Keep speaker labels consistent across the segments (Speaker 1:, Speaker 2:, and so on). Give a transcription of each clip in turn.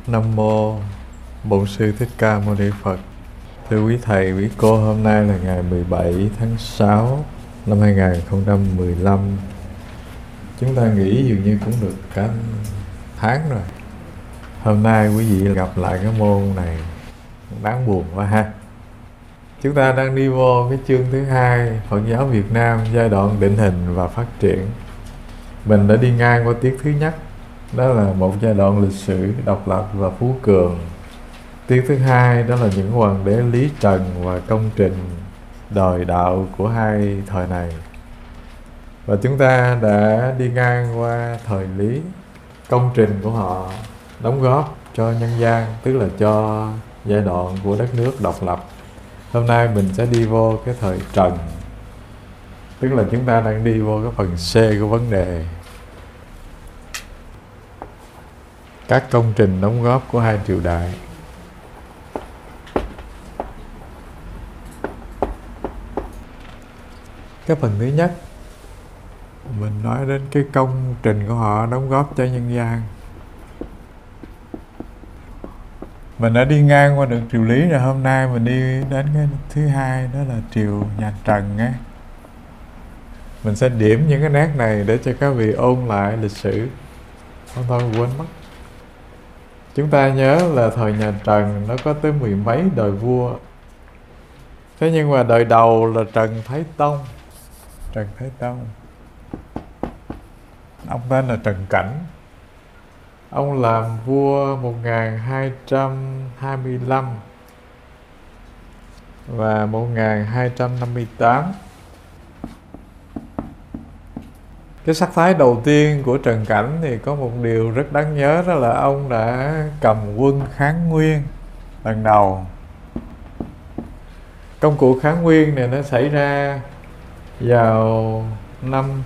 Speaker 1: Nam mô Bổn Sư Thích Ca Mâu Ni Phật. Thưa quý thầy, quý cô, hôm nay là ngày 17 tháng 6 năm 2015. Chúng ta nghĩ dường như cũng được cả tháng rồi. Hôm nay quý vị gặp lại cái môn này đáng buồn quá ha. Chúng ta đang đi vô cái chương thứ hai Phật giáo Việt Nam giai đoạn định hình và phát triển. Mình đã đi ngang qua tiết thứ nhất, đó là một giai đoạn lịch sử độc lập và phú cường. Tiết thứ hai đó là những hoàng đế Lý Trần và công trình đời đạo của hai thời này. Và chúng ta đã đi ngang qua thời Lý, công trình của họ đóng góp cho nhân gian, tức là cho giai đoạn của đất nước độc lập. Hôm nay mình sẽ đi vô cái thời Trần, tức là chúng ta đang đi vô cái phần C của vấn đề. Các công trình đóng góp của hai triều đại. Cái phần thứ nhất, mình nói đến cái công trình của họ đóng góp cho nhân gian. Mình đã đi ngang qua được triều Lý rồi, hôm nay mình đi đến cái thứ hai, đó là triều nhà Trần á. Mình sẽ điểm những cái nét này để cho các vị ôn lại lịch sử, không thôi quên mất. Chúng ta nhớ là thời nhà Trần nó có tới mười mấy đời vua. Thế nhưng mà đời đầu là Trần Thái Tông. Trần Thái Tông, ông tên là Trần Cảnh. Ông làm vua 1225 và 1258. Cái sắc thái đầu tiên của Trần Cảnh thì có một điều rất đáng nhớ, đó là ông đã cầm quân kháng Nguyên lần đầu. Công cuộc kháng Nguyên này nó xảy ra vào năm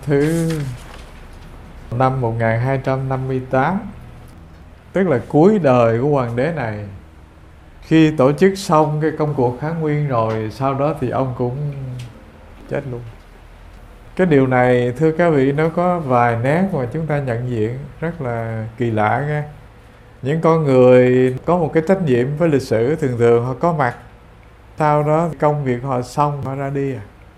Speaker 1: 1258, tức là cuối đời của hoàng đế này. Khi tổ chức xong cái công cuộc kháng Nguyên rồi, sau đó thì ông cũng chết luôn. Cái điều này thưa các vị, nó có vài nét mà chúng ta nhận diện rất là kỳ lạ nghe. Những con người có một cái trách nhiệm với lịch sử, thường thường họ có mặt, sau đó công việc họ xong họ ra đi à.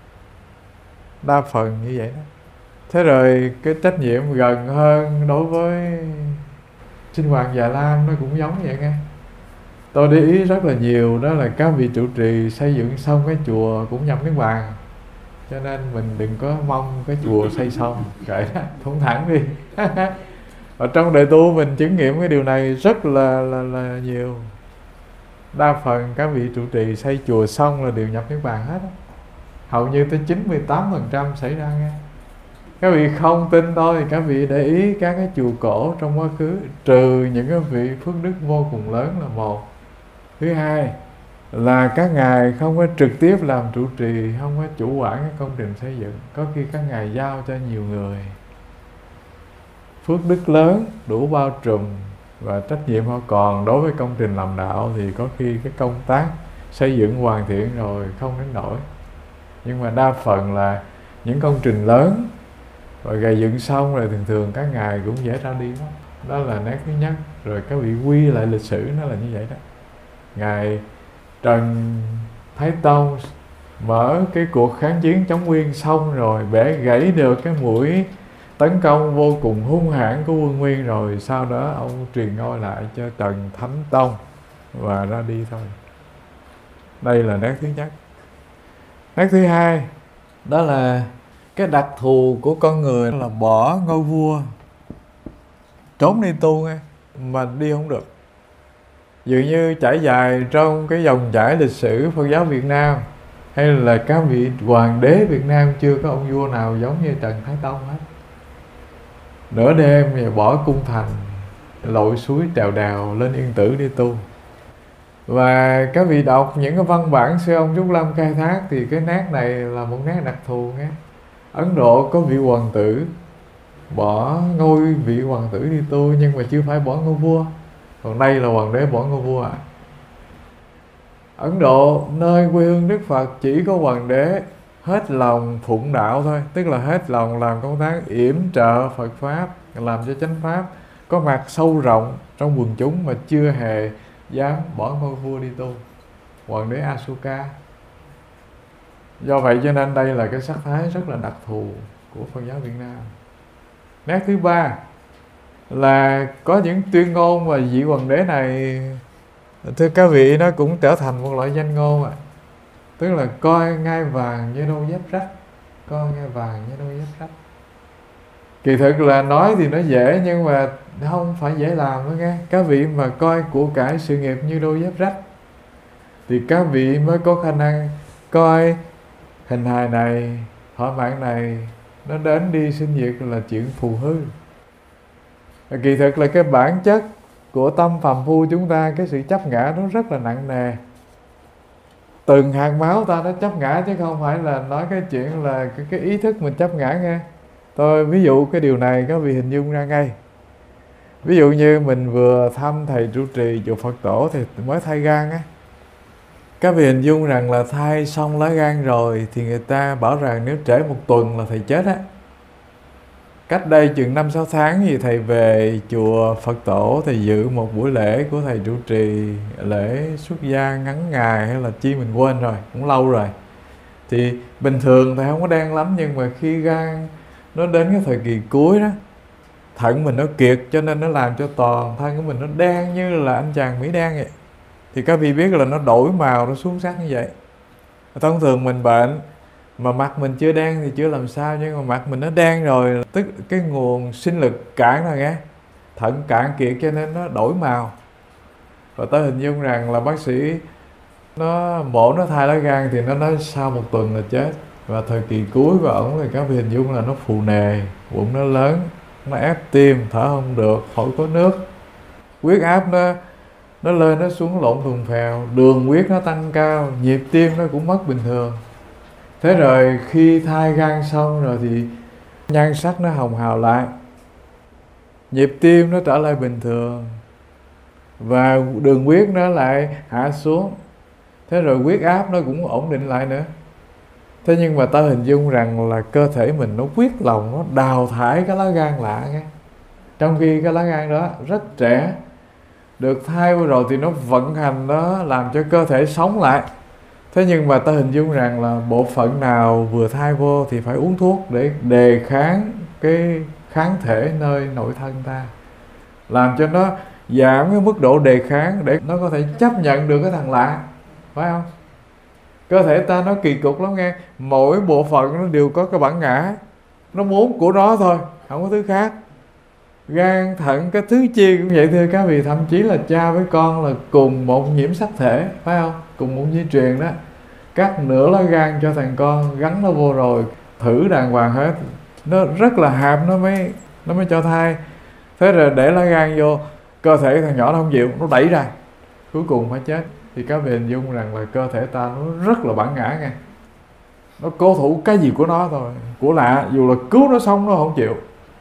Speaker 1: Đa phần như vậy đó. Thế rồi cái trách nhiệm gần hơn đối với Sinh Hoàng Già Lam nó cũng giống vậy nghe. Tôi để ý rất là nhiều, đó là các vị trụ trì xây dựng xong cái chùa cũng nhập Niết Bàn. Cho nên mình đừng có mong cái chùa xây xong, kệ đó, thủng thẳng đi. Ở trong đời tu mình chứng nghiệm cái điều này rất là nhiều. Đa phần các vị trụ trì xây chùa xong là đều nhập Niết Bàn hết đó. Hầu như tới 98% xảy ra nghe. Các vị không tin tôi thì các vị để ý các cái chùa cổ trong quá khứ, trừ những cái vị phước đức vô cùng lớn là một. Thứ hai là các ngài không có trực tiếp làm trụ trì, không có chủ quản cái công trình xây dựng. Có khi các ngài giao cho nhiều người. Phước đức lớn, đủ bao trùm và trách nhiệm họ còn đối với công trình làm đạo thì có khi cái công tác xây dựng hoàn thiện rồi không đến nổi. Nhưng mà đa phần là những công trình lớn rồi gây dựng xong rồi thường thường các ngài cũng dễ ra đi đó. Đó là nét thứ nhất. Rồi các vị quy lại lịch sử nó là như vậy đó. Ngài Trần Thái Tông mở cái cuộc kháng chiến chống Nguyên xong rồi, bẻ gãy được cái mũi tấn công vô cùng hung hãn của quân Nguyên rồi, sau đó ông truyền ngôi lại cho Trần Thánh Tông và ra đi thôi. Đây là nét thứ nhất. Nét thứ hai, đó là cái đặc thù của con người là bỏ ngôi vua, trốn đi tu nghe, mà đi không được. Dường như trải dài trong cái dòng chảy lịch sử Phật giáo Việt Nam, hay là các vị hoàng đế Việt Nam, chưa có ông vua nào giống như Trần Thái Tông hết. Nửa đêm và bỏ cung thành, lội suối trèo đèo lên Yên Tử đi tu. Và các vị đọc những cái văn bản sư ông Trúc Lâm khai thác thì cái nét này là một nét đặc thù nghe. Ấn Độ có vị hoàng tử bỏ ngôi vị hoàng tử đi tu, nhưng mà chưa phải bỏ ngôi vua. Còn đây là hoàng đế bỏ ngôi vua à. Ấn Độ, nơi quê hương Đức Phật, chỉ có hoàng đế hết lòng phụng đạo thôi, tức là hết lòng làm công tác yểm trợ Phật Pháp, làm cho chánh Pháp, có mặt sâu rộng trong quần chúng mà chưa hề dám bỏ ngôi vua đi tu, hoàng đế Asoka. Do vậy cho nên đây là cái sắc thái rất là đặc thù của Phật giáo Việt Nam. Nét thứ ba là có những tuyên ngôn mà vị hoàng đế này, thưa các vị, nó cũng trở thành một loại danh ngôn tức là coi ngai vàng như đôi dép rách, coi ngai vàng như đôi dép rách. Kỳ thực là nói thì nó dễ, nhưng mà không phải dễ làm đó nghe. Các vị mà coi của cải sự nghiệp như đôi dép rách thì các vị mới có khả năng coi hình hài này, thỏa mãn này, nó đến đi sinh diệt là chuyện phù hư. Kỳ thực là cái bản chất của tâm phàm phu chúng ta, cái sự chấp ngã nó rất là nặng nề. Từng hạt máu ta nó chấp ngã, chứ không phải là nói cái chuyện là cái ý thức mình chấp ngã nghe. Tôi ví dụ cái điều này các vị hình dung ra ngay. Ví dụ như mình vừa thăm thầy trụ trì chùa Phật Tổ thì mới thay gan á. Các vị hình dung rằng là thay xong lá gan rồi thì người ta bảo rằng nếu trễ 1 tuần là thầy chết á. Cách đây chừng 5-6 tháng thì thầy về chùa Phật Tổ, thầy dự một buổi lễ của thầy trụ trì, lễ xuất gia ngắn ngày hay là chi mình quên rồi, cũng lâu rồi. Thì bình thường thầy không có đen lắm, nhưng mà khi gan nó đến cái thời kỳ cuối đó, thận mình nó kiệt cho nên nó làm cho toàn thân của mình nó đen như là anh chàng Mỹ đen vậy. Thì các vị biết là nó đổi màu, nó xuống sắc như vậy. Thông thường mình bệnh mà mặt mình chưa đen thì chưa làm sao, nhưng mà mặt mình nó đen rồi, tức cái nguồn sinh lực cạn rồi nghe, thận cạn kiệt cho nên nó đổi màu. Và tới hình dung rằng là bác sĩ nó mổ nó thay lá gan thì nó nói sau 1 tuần là chết. Và thời kỳ cuối của ổng thì các vị hình dung là nó phù nề, bụng nó lớn, nó ép tim, thở không được, phổi có nước, huyết áp nó lên nó xuống lộn thùng phèo, đường huyết nó tăng cao, nhịp tim nó cũng mất bình thường. Thế rồi khi thay gan xong rồi thì nhan sắc nó hồng hào lại, nhịp tim nó trở lại bình thường, và đường huyết nó lại hạ xuống. Thế rồi huyết áp nó cũng ổn định lại nữa. Thế nhưng mà ta hình dung rằng là cơ thể mình nó quyết lòng, nó đào thải cái lá gan lạ nghe. Trong khi cái lá gan đó rất trẻ, được thay vô rồi thì nó vận hành đó, làm cho cơ thể sống lại. Thế nhưng mà ta hình dung rằng là bộ phận nào vừa thay vô thì phải uống thuốc để đề kháng cái kháng thể nơi nội thân ta, làm cho nó giảm cái mức độ đề kháng để nó có thể chấp nhận được cái thằng lạ, phải không? Cơ thể ta nó kỳ cục lắm nghe. Mỗi bộ phận nó đều có cái bản ngã, nó muốn của nó thôi, không có thứ khác. Gan, thận, cái thứ chi cũng vậy thưa các vị. Thậm chí là cha với con là cùng một nhiễm sắc thể, phải không? Cùng một di truyền đó. Cắt nửa lá gan cho thằng con, gắn nó vô rồi, thử đàng hoàng hết. Nó rất là hạp nó mới cho thai. Thế rồi để lá gan vô, cơ thể thằng nhỏ nó không chịu, nó đẩy ra, cuối cùng phải chết. Thì các vị hình dung rằng là cơ thể ta nó rất là bản ngã nghe. Nó cố thủ cái gì của nó thôi, của lạ, dù là cứu nó xong nó không chịu.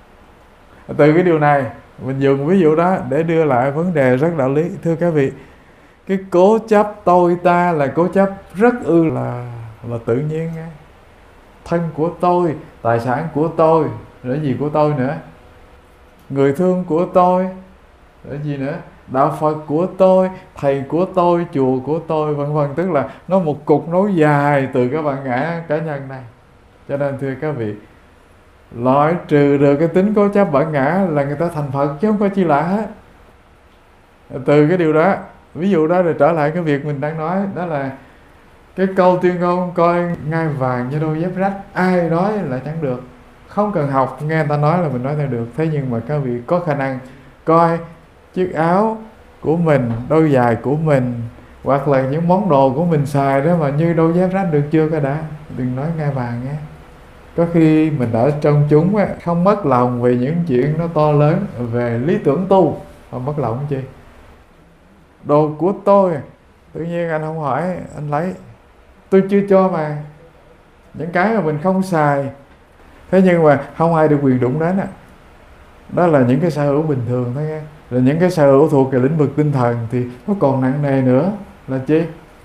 Speaker 1: Từ cái điều này mình dùng ví dụ đó để đưa lại vấn đề rất đạo lý. Thưa các vị, cái cố chấp tôi ta là cố chấp rất là tự nhiên nghe. Thân của tôi, tài sản của tôi, rồi gì của tôi nữa, người thương của tôi, rồi gì nữa, đạo Phật của tôi, thầy của tôi, chùa của tôi, vân vân. Tức là nó một cục nối dài từ cái bản ngã cá nhân này. Cho nên thưa các vị, loại trừ được cái tính cố chấp bản ngã là người ta thành Phật, chứ không có chi lạ hết. Từ cái điều đó, ví dụ đó, rồi trở lại cái việc mình đang nói, đó là cái câu tuyên ngôn coi ngai vàng như đôi dép rách. Ai nói là chẳng được, không cần học, nghe người ta nói là mình nói theo được. Thế nhưng mà các vị có khả năng coi chiếc áo của mình, đôi giày của mình, hoặc là những món đồ của mình xài đó mà như đôi dép rách được chưa cái đã. Đừng nói ngai vàng nghe. Có khi mình ở trong chúng á, không mất lòng về những chuyện nó to lớn về lý tưởng tu, không mất lòng chi. Đồ của tôi, tự nhiên anh không hỏi, anh lấy. Tôi chưa cho mà. Những cái mà mình không xài, thế nhưng mà không ai được quyền đụng đến á. Đó là những cái sở hữu bình thường thôi nghe. Rồi những cái sở hữu thuộc cái lĩnh vực tinh thần thì nó còn nặng nề nữa là chi?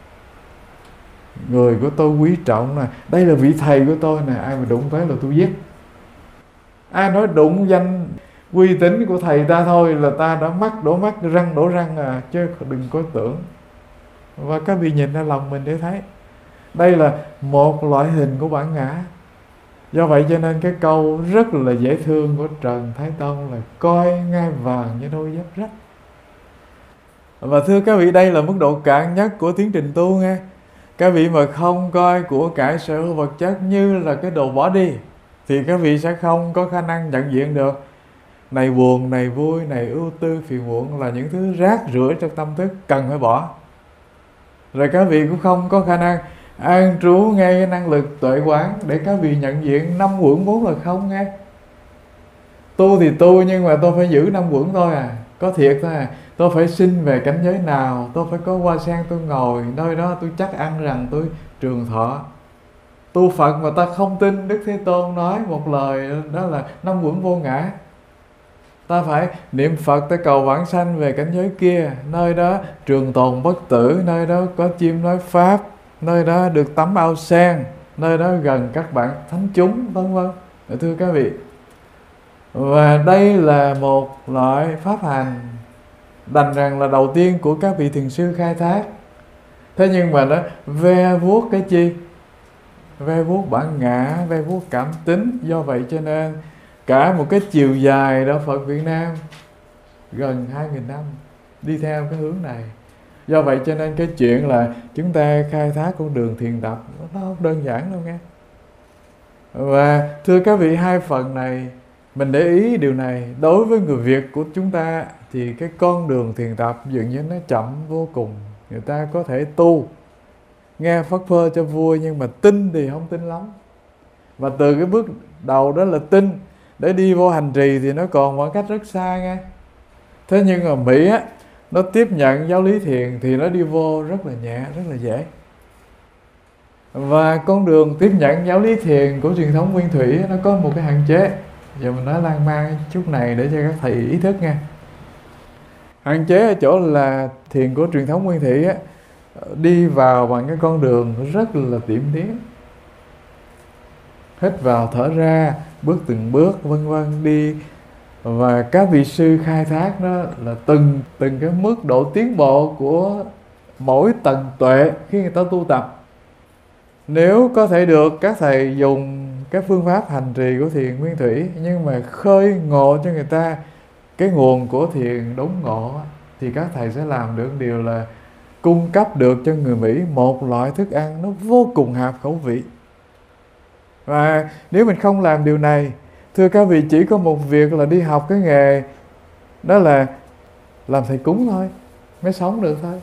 Speaker 1: Người của tôi quý trọng nè, đây là vị thầy của tôi nè, ai mà đụng tới là tôi giết. Ai nói đụng danh uy tín của thầy ta thôi là ta đã mắt đổ mắt, răng đổ răng à, chứ đừng có tưởng. Và các vị nhìn ra lòng mình để thấy đây là một loại hình của bản ngã. Do vậy cho nên cái câu rất là dễ thương của Trần Thái Tông là coi ngai vàng như đôi dép rách. Và thưa các vị, đây là mức độ cạn nhất của tiến trình tu nghe. Các vị mà không coi của cải sở hữu vật chất như là cái đồ bỏ đi thì các vị sẽ không có khả năng nhận diện được này buồn, này vui, này ưu tư, phiền muộn là những thứ rác rưởi trong tâm thức cần phải bỏ. Rồi các vị cũng không có khả năng an trú ngay cái năng lực tuệ quán để các vị nhận diện năm uẩn vốn là không nghe. Tu thì tu nhưng mà tôi phải giữ năm uẩn thôi à, có thiệt thôi à. Tôi phải sinh về cảnh giới nào, tôi phải có hoa sen tôi ngồi nơi đó, tôi chắc ăn rằng tôi trường thọ. Tu Phật mà ta không tin Đức Thế Tôn nói một lời đó là năm uẩn vô ngã, ta phải niệm Phật ta cầu vãng sanh về cảnh giới kia, nơi đó trường tồn bất tử, nơi đó có chim nói pháp, nơi đó được tắm ao sen, nơi đó gần các bạn thánh chúng, vân vân. Thưa các vị, và đây là một loại pháp hành đành rằng là đầu tiên của các vị thiền sư khai thác. Thế nhưng mà nó ve vuốt cái chi? Ve vuốt bản ngã, ve vuốt cảm tính. Do vậy cho nên cả một cái chiều dài Đạo Phật Việt Nam gần 2.000 năm đi theo cái hướng này. Do vậy cho nên cái chuyện là chúng ta khai thác con đường thiền tập nó không đơn giản đâu nghe. Và thưa các vị, hai phần này mình để ý điều này, đối với người Việt của chúng ta thì cái con đường thiền tập dường như nó chậm vô cùng. Người ta có thể tu nghe phất phơ cho vui nhưng mà tin thì không tin lắm. Và từ cái bước đầu đó là tin để đi vô hành trì thì nó còn khoảng cách rất xa nghe. Thế nhưng mà Mỹ á, nó tiếp nhận giáo lý thiền thì nó đi vô rất là nhẹ, rất là dễ. Và con đường tiếp nhận giáo lý thiền của truyền thống Nguyên Thủy nó có một cái hạn chế. Giờ mình nói lan man chút này để cho các thầy ý thức nha. Hạn chế ở chỗ là thiền của truyền thống Nguyên Thủy á, đi vào bằng cái con đường rất là tiệm tiến, hít vào thở ra, bước từng bước vân vân đi. Và các vị sư khai thác đó là từng cái mức độ tiến bộ của mỗi tầng tuệ khi người ta tu tập. Nếu có thể được các thầy dùng các phương pháp hành trì của thiền Nguyên Thủy nhưng mà khơi ngộ cho người ta cái nguồn của thiền đốn ngộ thì các thầy sẽ làm được điều là cung cấp được cho người Mỹ một loại thức ăn nó vô cùng hợp khẩu vị. Và nếu mình không làm điều này, thưa các vị, chỉ có một việc là đi học cái nghề đó là làm thầy cúng thôi mới sống được thôi.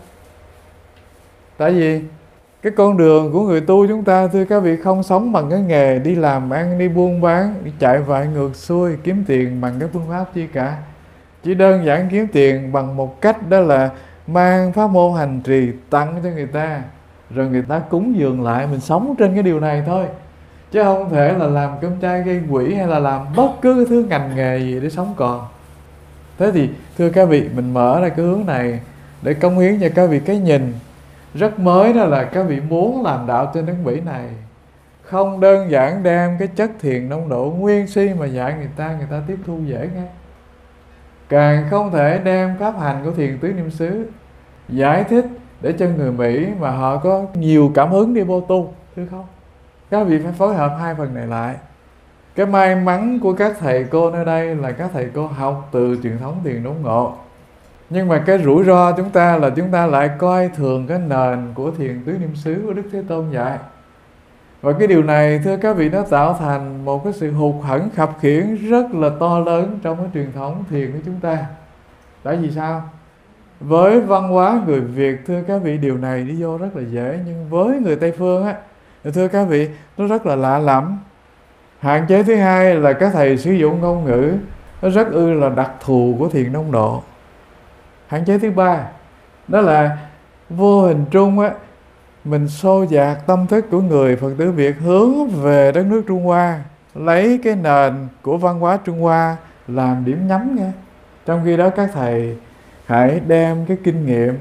Speaker 1: Tại vì cái con đường của người tu chúng ta, thưa các vị, không sống bằng cái nghề đi làm ăn, đi buôn bán, đi chạy vại ngược xuôi kiếm tiền bằng cái phương pháp chi cả. Chỉ đơn giản kiếm tiền bằng một cách đó là mang pháp môn hành trì tặng cho người ta, rồi người ta cúng dường lại, mình sống trên cái điều này thôi. Chứ không thể là làm cơm chay gây quỹ hay là làm bất cứ thứ ngành nghề gì để sống còn. Thế thì thưa các vị, mình mở ra cái hướng này để cống hiến cho các vị cái nhìn rất mới, đó là các vị muốn làm đạo trên đất Mỹ này không đơn giản đem cái chất thiền nông độ nguyên si mà dạy người ta tiếp thu dễ nghe. Càng không thể đem pháp hành của thiền tứ niệm xứ giải thích để cho người Mỹ mà họ có nhiều cảm hứng đi vô tu, thưa không? Các vị phải phối hợp hai phần này lại. Cái may mắn của các thầy cô nơi đây là các thầy cô học từ truyền thống thiền đốn ngộ. Nhưng mà cái rủi ro chúng ta là chúng ta lại coi thường cái nền của thiền tứ niệm xứ của Đức Thế Tôn dạy. Và cái điều này, thưa các vị, nó tạo thành một cái sự hụt hẫng khập khiễng rất là to lớn trong cái truyền thống thiền của chúng ta. Tại vì sao? Với văn hóa người Việt, thưa các vị, điều này đi vô rất là dễ. Nhưng với người Tây Phương á, thưa các vị, nó rất là lạ lẫm. Hạn chế thứ hai là các thầy sử dụng ngôn ngữ nó rất là đặc thù của thiền nông độ. Hạn chế thứ ba đó là vô hình trung á, mình xô dạt tâm thức của người Phật tử Việt hướng về đất nước Trung Hoa, lấy cái nền của văn hóa Trung Hoa làm điểm nhắm nha. Trong khi đó các thầy hãy đem cái kinh nghiệm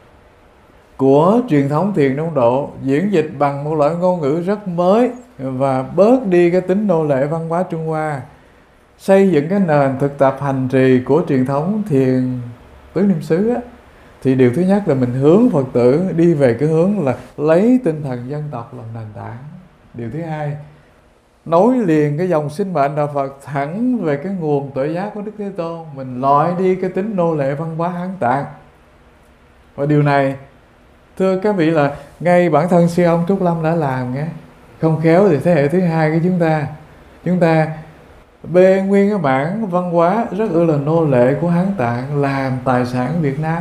Speaker 1: của truyền thống thiền nông độ diễn dịch bằng một loại ngôn ngữ rất mới và bớt đi cái tính nô lệ văn hóa Trung Hoa, xây dựng cái nền thực tập hành trì của truyền thống thiền tứ niệm xứ á, thì điều thứ nhất là mình hướng Phật tử đi về cái hướng là lấy tinh thần dân tộc làm nền tảng. Điều thứ hai, nối liền cái dòng sinh mệnh đạo Phật thẳng về cái nguồn tuệ giác của Đức Thế Tôn. Mình loại đi cái tính nô lệ văn hóa Hán Tạng. Và điều này, thưa các vị, là ngay bản thân sư ông Trúc Lâm đã làm nghe. Không khéo thì thế hệ thứ hai của chúng ta bê nguyên cái bản văn hóa rất là nô lệ của Hán Tạng làm tài sản Việt Nam.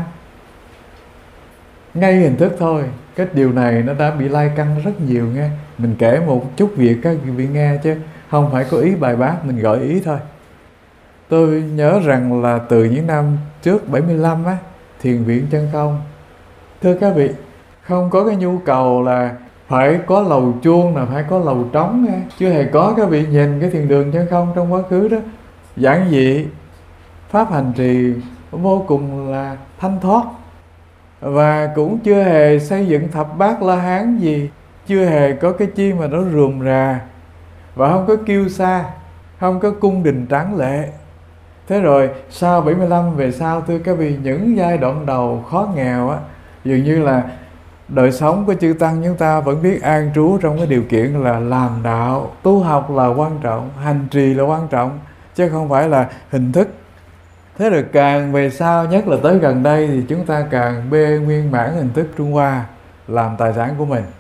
Speaker 1: Ngay hình thức thôi, cái điều này nó đã bị lai căng rất nhiều nghe. Mình kể một chút việc các vị nghe chứ không phải có ý bài bác, mình gợi ý thôi. Tôi nhớ rằng là từ những năm trước 75 á, thiền viện Chân Không, thưa các vị, không có cái nhu cầu là phải có lầu chuông, là phải có lầu trống nghe. Chưa hề có. Các vị nhìn cái thiền đường Chân Không trong quá khứ đó, giản dị, pháp hành trì vô cùng là thanh thoát. Và cũng chưa hề xây dựng thập bát La Hán gì, chưa hề có cái chi mà nó rườm rà, và không có kiêu sa, không có cung đình tráng lệ. Thế rồi sau 75 về sau, thưa các vị, những giai đoạn đầu khó nghèo á, dường như là đời sống của chư tăng chúng ta vẫn biết an trú trong cái điều kiện là làm đạo, tu học là quan trọng, hành trì là quan trọng, chứ không phải là hình thức. Thế rồi càng về sau, nhất là tới gần đây, thì chúng ta càng bê nguyên bản hình thức Trung Hoa làm tài sản của mình.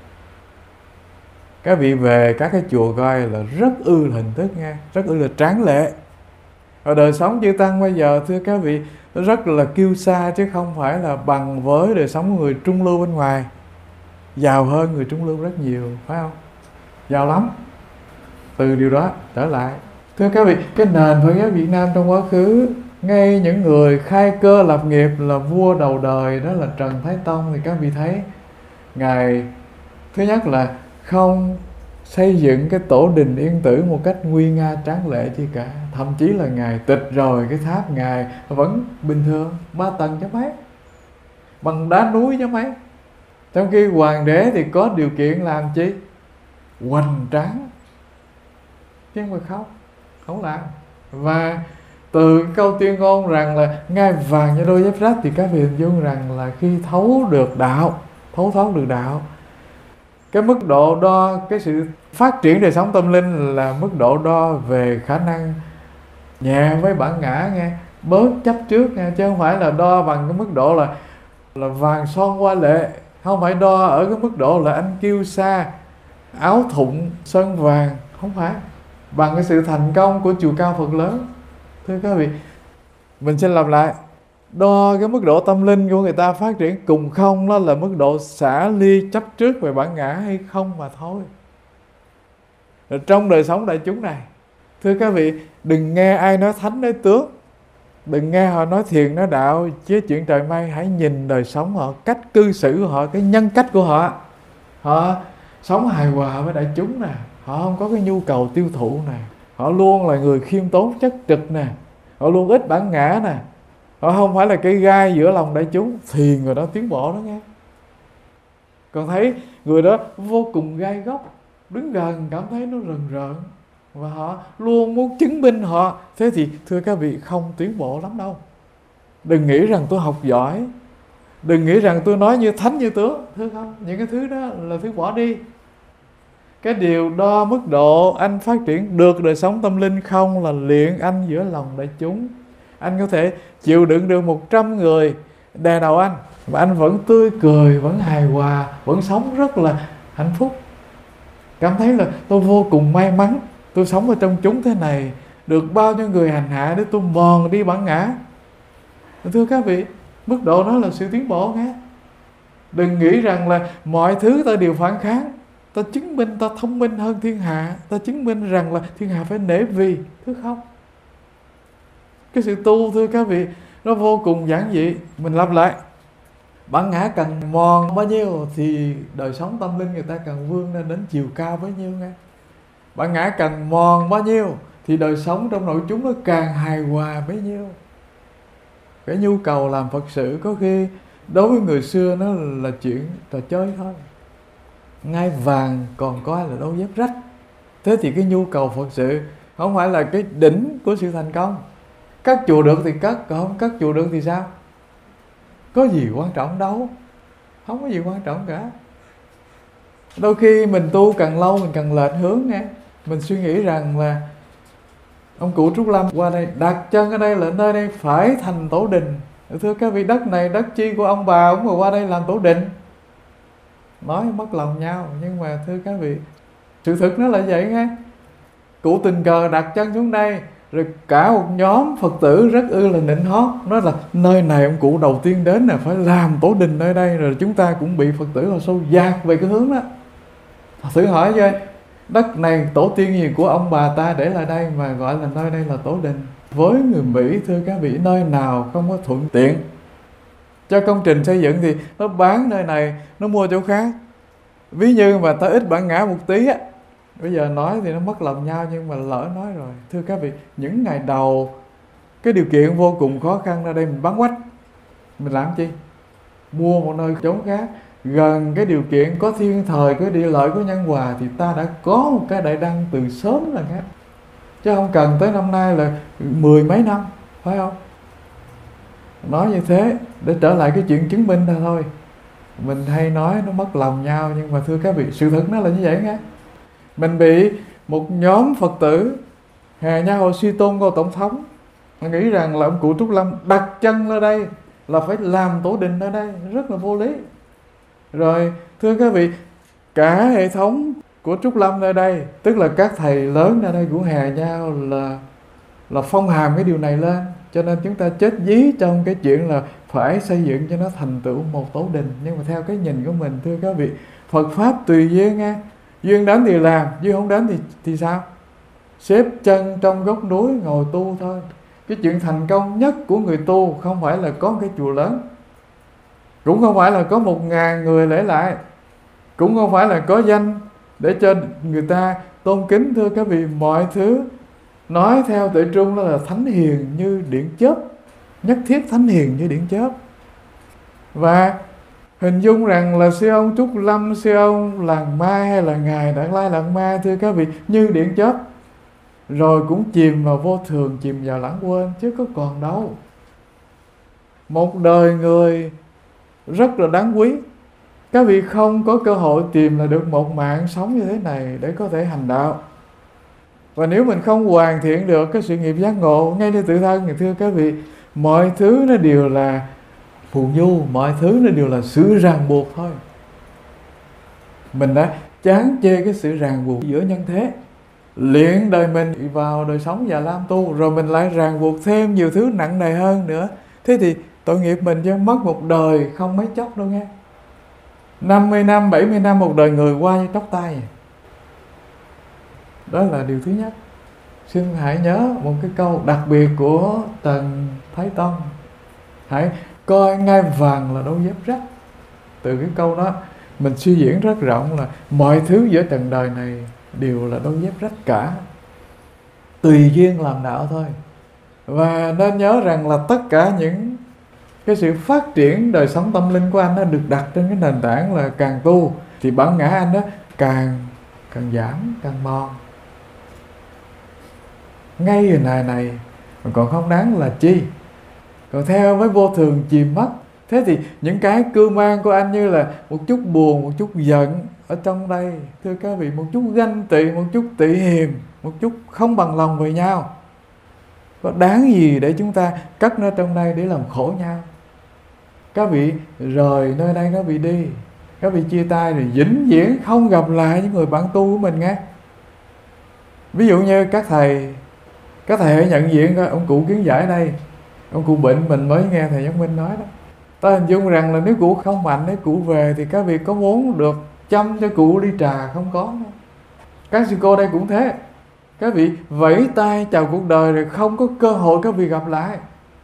Speaker 1: Các vị về các cái chùa coi là rất ư là hình thức nha, rất ư là tráng lệ. Và đời sống chư tăng bây giờ, thưa các vị, rất là kiêu sa, chứ không phải là bằng với đời sống của người trung lưu bên ngoài. Giàu hơn người trung lưu rất nhiều, phải không? Giàu lắm. Từ điều đó trở lại, thưa các vị, cái nền Phật giáo Việt Nam trong quá khứ, ngay những người khai cơ lập nghiệp là vua đầu đời, đó là Trần Thái Tông, thì các vị thấy Ngài thứ nhất là không xây dựng cái tổ đình Yên Tử một cách nguy nga tráng lệ chi cả. Thậm chí là Ngài tịch rồi, cái tháp Ngài vẫn bình thường, 3 tầng chứ mấy, bằng đá núi chứ mấy. Trong khi hoàng đế thì có điều kiện làm chi? Hoành tráng, chứ không không làm. Và từ câu tuyên ngôn rằng là ngai vàng như đôi dép rách, thì các vị hình dung rằng là khi thấu thoát được đạo, cái mức độ đo cái sự phát triển đời sống tâm linh là mức độ đo về khả năng nhẹ với bản ngã nghe, bớt chấp trước nghe, chứ không phải là đo bằng cái mức độ là vàng son hoa lệ, không phải đo ở cái mức độ là anh kiêu sa áo thụng sơn vàng, không phải. Bằng cái sự thành công của chùa Cao Phật lớn. Thưa các vị, mình xin lặp lại, đo cái mức độ tâm linh của người ta phát triển cùng không, nó là mức độ xả ly chấp trước về bản ngã hay không mà thôi. Rồi trong đời sống đại chúng này, thưa các vị, đừng nghe ai nói thánh nói tướng, đừng nghe họ nói thiền nói đạo chứ chuyện trời mây. Hãy nhìn đời sống họ, cách cư xử của họ, cái nhân cách của họ. Họ sống hài hòa với đại chúng nè, họ không có cái nhu cầu tiêu thụ nè, họ luôn là người khiêm tốn chất trực nè, họ luôn ít bản ngã nè, họ không phải là cái gai giữa lòng đại chúng, thì người đó tiến bộ đó nghe. Còn thấy người đó vô cùng gai góc, đứng gần cảm thấy nó rần rợn, và họ luôn muốn chứng minh họ, thế thì thưa các vị, không tiến bộ lắm đâu. Đừng nghĩ rằng tôi học giỏi, đừng nghĩ rằng tôi nói như thánh như tướng, thưa không, những cái thứ đó là thứ bỏ đi. Cái điều đo mức độ anh phát triển được đời sống tâm linh không là luyện anh giữa lòng đại chúng. Anh có thể chịu đựng được 100 người đè đầu anh, mà anh vẫn tươi cười, vẫn hài hòa, vẫn sống rất là hạnh phúc. Cảm thấy là tôi vô cùng may mắn, tôi sống ở trong chúng thế này, được bao nhiêu người hành hạ để tôi mòn đi bản ngã. Thưa các vị, mức độ đó là sự tiến bộ nghe. Đừng nghĩ rằng là mọi thứ ta đều phản kháng, ta chứng minh ta thông minh hơn thiên hạ, ta chứng minh rằng là thiên hạ phải nể vì. Thưa không, cái sự tu, thưa các vị, nó vô cùng giản dị. Mình lặp lại, bản ngã càng mòn bao nhiêu thì đời sống tâm linh người ta càng vươn lên đến chiều cao bấy nhiêu nghe. Bản ngã càng mòn bao nhiêu thì đời sống trong nội chúng nó càng hài hòa bấy nhiêu. Cái nhu cầu làm Phật sự có khi đối với người xưa nó là chuyện trò chơi thôi. Ngai vàng còn coi là đôi dép rách. Thế thì cái nhu cầu Phật sự không phải là cái đỉnh của sự thành công. Cất chùa được thì cất, còn không cất chùa được thì sao? Có gì quan trọng đâu, không có gì quan trọng cả. Đôi khi mình tu càng lâu mình càng lệch hướng nghe. Mình suy nghĩ rằng là ông cụ Trúc Lâm qua đây đặt chân ở đây là nơi đây phải thành tổ đình. Thưa các vị, đất này đất chi của ông bà, ông mà qua đây làm tổ đình. Nói mất lòng nhau, nhưng mà thưa các vị, sự thực nó là vậy nghe. Cụ tình cờ đặt chân xuống đây, rồi cả một nhóm Phật tử rất là nịnh hót, nói là nơi này ông cụ đầu tiên đến là phải làm tổ đình nơi đây. Rồi chúng ta cũng bị Phật tử Hồ Sâu dạt về cái hướng đó. Thử hỏi coi, đất này tổ tiên gì của ông bà ta để lại đây mà gọi là nơi đây là tổ đình? Với người Mỹ, thưa các vị, nơi nào không có thuận tiện cho công trình xây dựng thì nó bán nơi này, nó mua chỗ khác. Ví như mà ta ít bản ngã một tí á, bây giờ nói thì nó mất lòng nhau, nhưng mà lỡ nói rồi. Thưa các vị, những ngày đầu cái điều kiện vô cùng khó khăn, ra đây mình bán quách, mình làm chi? Mua một nơi chốn khác gần cái điều kiện có thiên thời, có địa lợi, có nhân hòa, thì ta đã có một cái đại đăng từ sớm là khác, chứ không cần tới năm nay là 10 mấy năm, phải không? Nói như thế để trở lại cái chuyện chứng minh thôi. Mình hay nói nó mất lòng nhau, nhưng mà thưa các vị, sự thật nó là như vậy nghe. Mình bị một nhóm Phật tử hè nhau hồi suy tôn của Tổng thống, mình nghĩ rằng là ông cụ Trúc Lâm đặt chân ở đây là phải làm tổ đình ở đây, rất là vô lý. Rồi thưa các vị, cả hệ thống của Trúc Lâm ở đây, tức là các thầy lớn ở đây cũng hè nhau là phong hàm cái điều này lên. Cho nên chúng ta chết dí trong cái chuyện là phải xây dựng cho nó thành tựu một tổ đình. Nhưng mà theo cái nhìn của mình, thưa các vị, Phật Pháp tùy duyên nghe. Duyên đến thì làm, duyên không đến thì sao? Xếp chân trong góc núi ngồi tu thôi. Cái chuyện thành công nhất của người tu không phải là có một cái chùa lớn, cũng không phải là có 1.000 người lễ lại, cũng không phải là có danh để cho người ta tôn kính. Thưa các vị, mọi thứ nói theo Tuệ Trung đó là thánh hiền như điện chớp, nhất thiết thánh hiền như điện chớp. Và hình dung rằng là sư ông Trúc Lâm, sư ông Làng Ma hay là Ngài Đạt Lai Lạt Ma, thưa các vị, như điện chớp rồi cũng chìm vào vô thường, chìm vào lãng quên, chứ có còn đâu. Một đời người rất là đáng quý. Các vị không có cơ hội tìm là được một mạng sống như thế này để có thể hành đạo. Và nếu mình không hoàn thiện được cái sự nghiệp giác ngộ ngay nơi tự thân thì thưa các vị, mọi thứ nó đều là phù du, mọi thứ nó đều là sự ràng buộc thôi. Mình đã chán chê cái sự ràng buộc giữa nhân thế, luyện đời mình vào đời sống già lam tu, rồi mình lại ràng buộc thêm nhiều thứ nặng nề hơn nữa. Thế thì tội nghiệp mình chứ mất một đời không mấy chốc đâu nghe. 50 năm, 70 năm một đời người qua như tóc tai. Đó là điều thứ nhất. Xin hãy nhớ một cái câu đặc biệt của Trần Thái Tông: hãy coi ngai vàng là đôi dép rách. Từ cái câu đó mình suy diễn rất rộng là mọi thứ giữa trần đời này đều là đôi dép rách cả. Tùy duyên làm đạo thôi. Và nên nhớ rằng là tất cả những cái sự phát triển đời sống tâm linh của anh nó được đặt trên cái nền tảng là càng tu thì bản ngã anh đó càng giảm, càng mòn. Ngay hồi này mà còn không đáng là chi. Còn theo với vô thường chìm mất. Thế thì những cái cưu mang của anh như là một chút buồn, một chút giận ở trong đây, thưa các vị, một chút ganh tị, một chút tị hiềm, một chút không bằng lòng với nhau, có đáng gì để chúng ta cất nó trong đây để làm khổ nhau? Các vị rời nơi đây, các vị đi, các vị chia tay rồi vĩnh viễn không gặp lại những người bạn tu của mình nghe. Ví dụ như các thầy hãy nhận diện coi, ông cụ Kiến Giải đây, ông cụ bệnh, mình mới nghe thầy Giác Minh nói đó. Ta hình dung rằng là nếu cụ không mạnh, nếu cụ về thì các vị có muốn được chăm cho cụ ly trà không? Có. Các sư cô đây cũng thế. Các vị vẫy tay chào cuộc đời rồi không có cơ hội các vị gặp lại.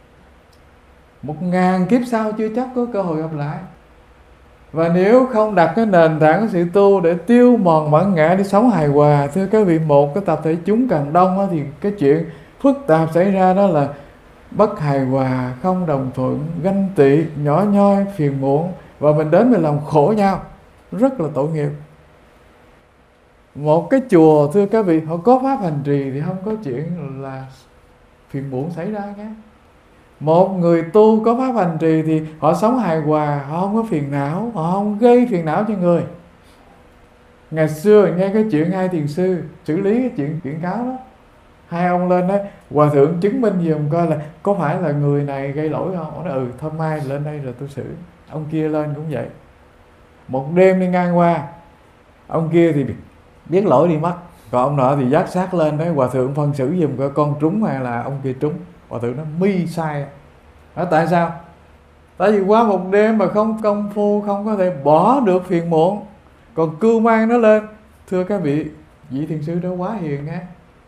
Speaker 1: 1000 kiếp sau chưa chắc có cơ hội gặp lại. Và nếu không đặt cái nền tảng của sự tu để tiêu mòn bản ngã để sống hài hòa, thưa các vị, một cái tập thể chúng càng đông đó, thì cái chuyện phức tạp xảy ra đó là bất hài hòa, không đồng thuận, ganh tị, nhỏ nhoi, phiền muộn, và mình đến mình làm khổ nhau, rất là tội nghiệp. Một cái chùa thưa các vị, họ có pháp hành trì thì không có chuyện là phiền muộn xảy ra nhé. Một người tu có pháp hành trì thì họ sống hài hòa, họ không có phiền não, họ không gây phiền não cho người. Ngày xưa nghe cái chuyện hai thiền sư xử lý cái chuyện kiện cáo đó, hai ông lên đó, hòa thượng chứng minh giùm coi là có phải là người này gây lỗi không. Ông nói thôi mai lên đây rồi tôi xử. Ông kia lên cũng vậy, một đêm đi ngang qua, ông kia thì biết lỗi đi mất, còn ông nọ thì dắt sát lên đấy, hòa thượng phân xử giùm coi con trúng hay là ông kia trúng. Hòa thượng nói mi sai. Đó, tại sao? Tại vì qua một đêm mà không công phu, không có thể bỏ được phiền muộn, còn cưu mang nó lên. Thưa các vị, vị thiền sư đó quá hiền á,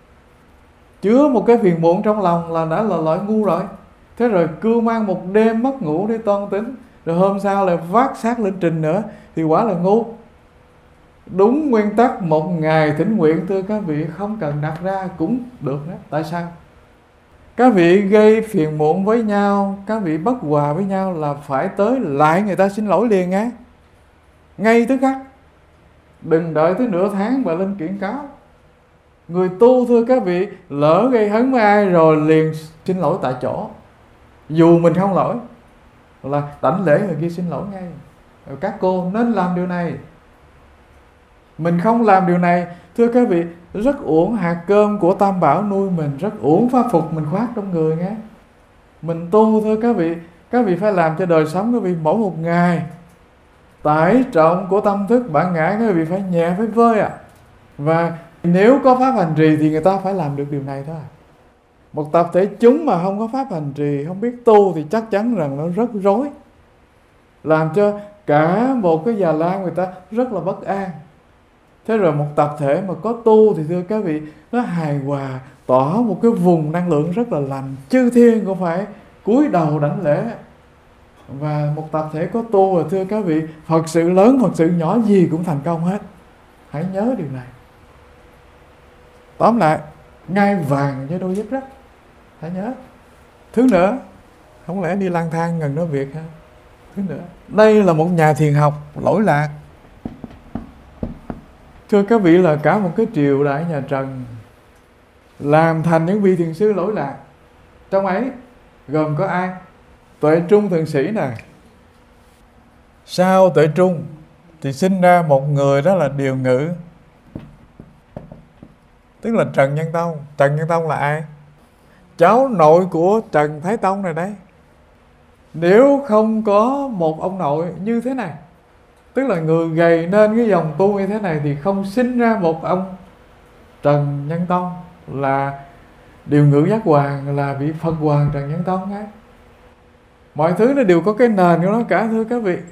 Speaker 1: chứa một cái phiền muộn trong lòng là đã là loại ngu rồi. Thế rồi cưu mang một đêm mất ngủ để toan tính, rồi hôm sau lại vác xác lên trình nữa, thì quả là ngu. Đúng nguyên tắc một ngày thỉnh nguyện thưa các vị không cần đặt ra cũng được đó. Tại sao? Các vị gây phiền muộn với nhau, các vị bất hòa với nhau là phải tới lại người ta xin lỗi liền á, ngay tức khắc. Đừng đợi tới nửa tháng và lên kiện cáo. Người tu thưa các vị, lỡ gây hấn với ai rồi liền xin lỗi tại chỗ, dù mình không lỗi, là đảnh lễ người kia xin lỗi ngay. Các cô nên làm điều này. Mình không làm điều này thưa các vị, rất uổng hạt cơm của Tam Bảo nuôi mình, rất uổng pháp phục mình khoác trong người nghe. Mình tu thưa các vị phải làm cho đời sống các vị mỗi một ngày, tải trọng của tâm thức bản ngã các vị phải nhẹ, phải vơi ạ. Và nếu có pháp hành trì thì người ta phải làm được điều này thôi. Một tập thể chúng mà không có pháp hành trì, không biết tu thì chắc chắn rằng nó rất rối, làm cho cả một cái già lam người ta rất là bất an. Thế rồi một tập thể mà có tu thì thưa các vị, nó hài hòa, tỏ một cái vùng năng lượng rất là lành, chư thiên cũng phải cúi đầu đảnh lễ. Và một tập thể có tu là thưa các vị, Phật sự lớn, Phật sự nhỏ gì cũng thành công hết. Hãy nhớ điều này. Tóm lại, ngai vàng với đôi dép rách, hãy nhớ. Thứ nữa, không lẽ đi lang thang gần đó việc ha? Thứ nữa, đây là một nhà thiền học lỗi lạc. Thưa các vị, là cả một cái triều đại nhà Trần làm thành những vị thiền sư lỗi lạc. Trong ấy gồm có ai? Tuệ Trung Thượng Sĩ này. Sau Tuệ Trung thì sinh ra một người, đó là Điều Ngự, tức là Trần Nhân Tông. Trần Nhân Tông là ai? Cháu nội của Trần Thái Tông này đấy. Nếu không có một ông nội như thế này, tức là người gầy nên cái dòng tu như thế này, thì không sinh ra một ông Trần Nhân Tông là Điều Ngự Giác Hoàng, là vị Phật Hoàng Trần Nhân Tông ấy. Mọi thứ nó đều có cái nền của nó cả thưa các vị.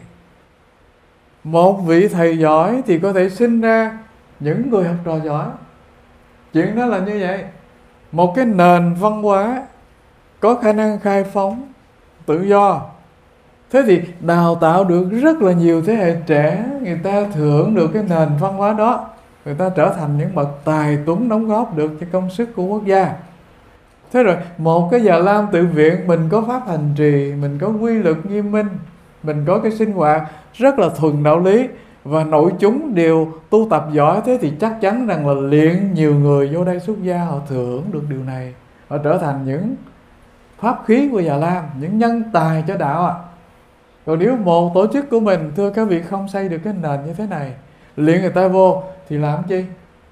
Speaker 1: Một vị thầy giỏi thì có thể sinh ra những người học trò giỏi. Chuyện đó là như vậy. Một cái nền văn hóa có khả năng khai phóng, tự do. Thế thì đào tạo được rất là nhiều thế hệ trẻ, người ta thừa hưởng được cái nền văn hóa đó, người ta trở thành những bậc tài tuấn đóng góp được cho công sức của quốc gia. Thế rồi một cái Già Lam tự viện, mình có pháp hành trì, mình có quy luật nghiêm minh, mình có cái sinh hoạt rất là thuần đạo lý, và nội chúng đều tu tập giỏi, thế thì chắc chắn rằng là liền nhiều người vô đây xuất gia, họ thừa hưởng được điều này, họ trở thành những pháp khí của Già Lam, những nhân tài cho đạo ạ. Còn nếu một tổ chức của mình thưa các vị không xây được cái nền như thế này, liền người ta vô thì làm chi?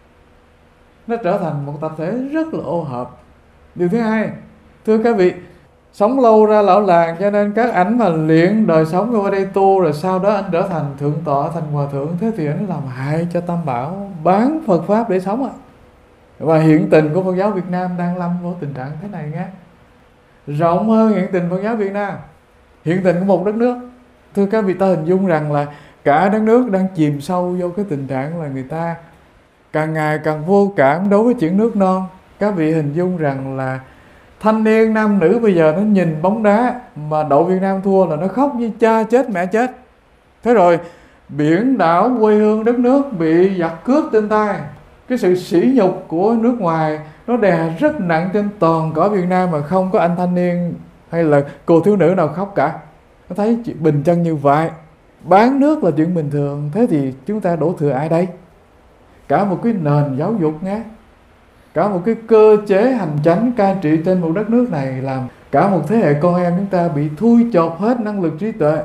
Speaker 1: Nó trở thành một tập thể rất là ô hợp. Điều thứ hai, thưa các vị, sống lâu ra lão làng, cho nên các ảnh mà luyện đời sống qua đây tu, rồi sau đó anh trở thành thượng tọa, thành hòa thượng, thế thì anh làm hại cho Tam Bảo, bán Phật Pháp để sống ạ. Và hiện tình của Phật giáo Việt Nam đang lâm vào tình trạng thế này nghe. Rộng hơn hiện tình Phật giáo Việt Nam, hiện tình của một đất nước. Thưa các vị, ta hình dung rằng là cả đất nước đang chìm sâu vô cái tình trạng là người ta càng ngày càng vô cảm đối với chuyện nước non. Các vị hình dung rằng là thanh niên nam nữ bây giờ nó nhìn bóng đá mà đội Việt Nam thua là nó khóc như cha chết mẹ chết. Thế rồi biển đảo quê hương đất nước bị giặc cướp trên tay, cái sự sỉ nhục của nước ngoài nó đè rất nặng trên toàn cõi Việt Nam, mà không có anh thanh niên hay là cô thiếu nữ nào khóc cả. Nó thấy chuyện bình chân như vậy, bán nước là chuyện bình thường. Thế thì chúng ta đổ thừa ai đây? cả một cái nền giáo dục nghe, cả một cái cơ chế hành chánh cai trị trên một đất nước này, làm cả một thế hệ con em chúng ta bị thui chột hết năng lực trí tuệ,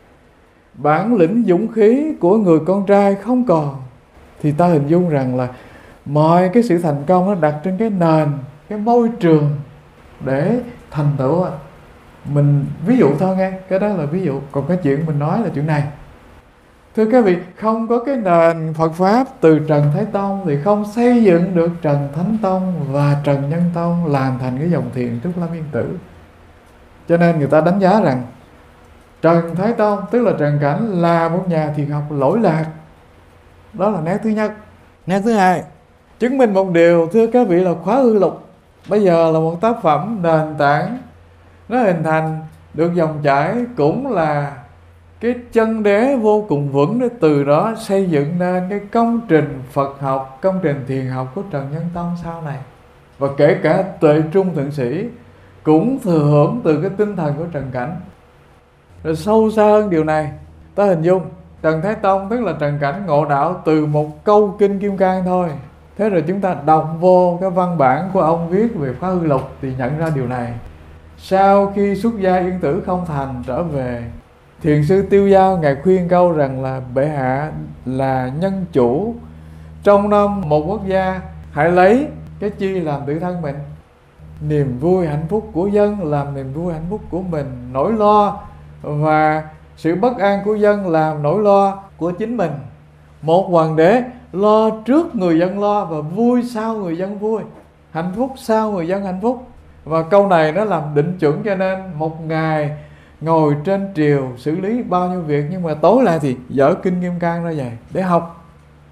Speaker 1: bản lĩnh dũng khí của người con trai không còn, thì ta hình dung rằng là mọi cái sự thành công nó đặt trên cái nền, cái môi trường để thành tựu. Mình ví dụ thôi nghe, cái đó là ví dụ, còn cái chuyện mình nói là chuyện này. Thưa các vị, không có cái nền Phật Pháp từ Trần Thái Tông thì không xây dựng được Trần Thánh Tông và Trần Nhân Tông làm thành cái dòng thiền Trúc Lâm Yên Tử. Cho nên người ta đánh giá rằng Trần Thái Tông, tức là Trần Cảnh, là một nhà thiền học lỗi lạc. Đó là nét thứ nhất. Nét thứ hai, chứng minh một điều, thưa các vị, là Khóa Hư Lục bây giờ là một tác phẩm nền tảng, nó hình thành được dòng chảy, cũng là cái chân đế vô cùng vững, để từ đó xây dựng nên cái công trình Phật học, công trình thiền học của Trần Nhân Tông sau này. Và kể cả Tuệ Trung Thượng Sĩ cũng thừa hưởng từ cái tinh thần của Trần Cảnh. Rồi sâu xa hơn điều này, ta hình dung Trần Thái Tông, tức là Trần Cảnh, ngộ đạo từ một câu Kinh Kim Cang thôi. Thế rồi chúng ta đọc vô cái văn bản của ông viết về Khóa Hư Lục thì nhận ra điều này. Sau khi xuất gia Yên Tử không thành trở về, Thiền sư Tiêu Dao ngài khuyên câu rằng là bệ hạ là nhân chủ trong năm một quốc gia, hãy lấy cái chi làm tự thân mình. Niềm vui hạnh phúc của dân làm niềm vui hạnh phúc của mình, nỗi lo và sự bất an của dân làm nỗi lo của chính mình. Một hoàng đế lo trước người dân lo, và vui sau người dân vui, hạnh phúc sau người dân hạnh phúc. Và câu này nó làm định chuẩn, cho nên một ngày ngồi trên triều xử lý bao nhiêu việc, nhưng mà tối lại thì dở Kinh Kim Cang ra vậy để học,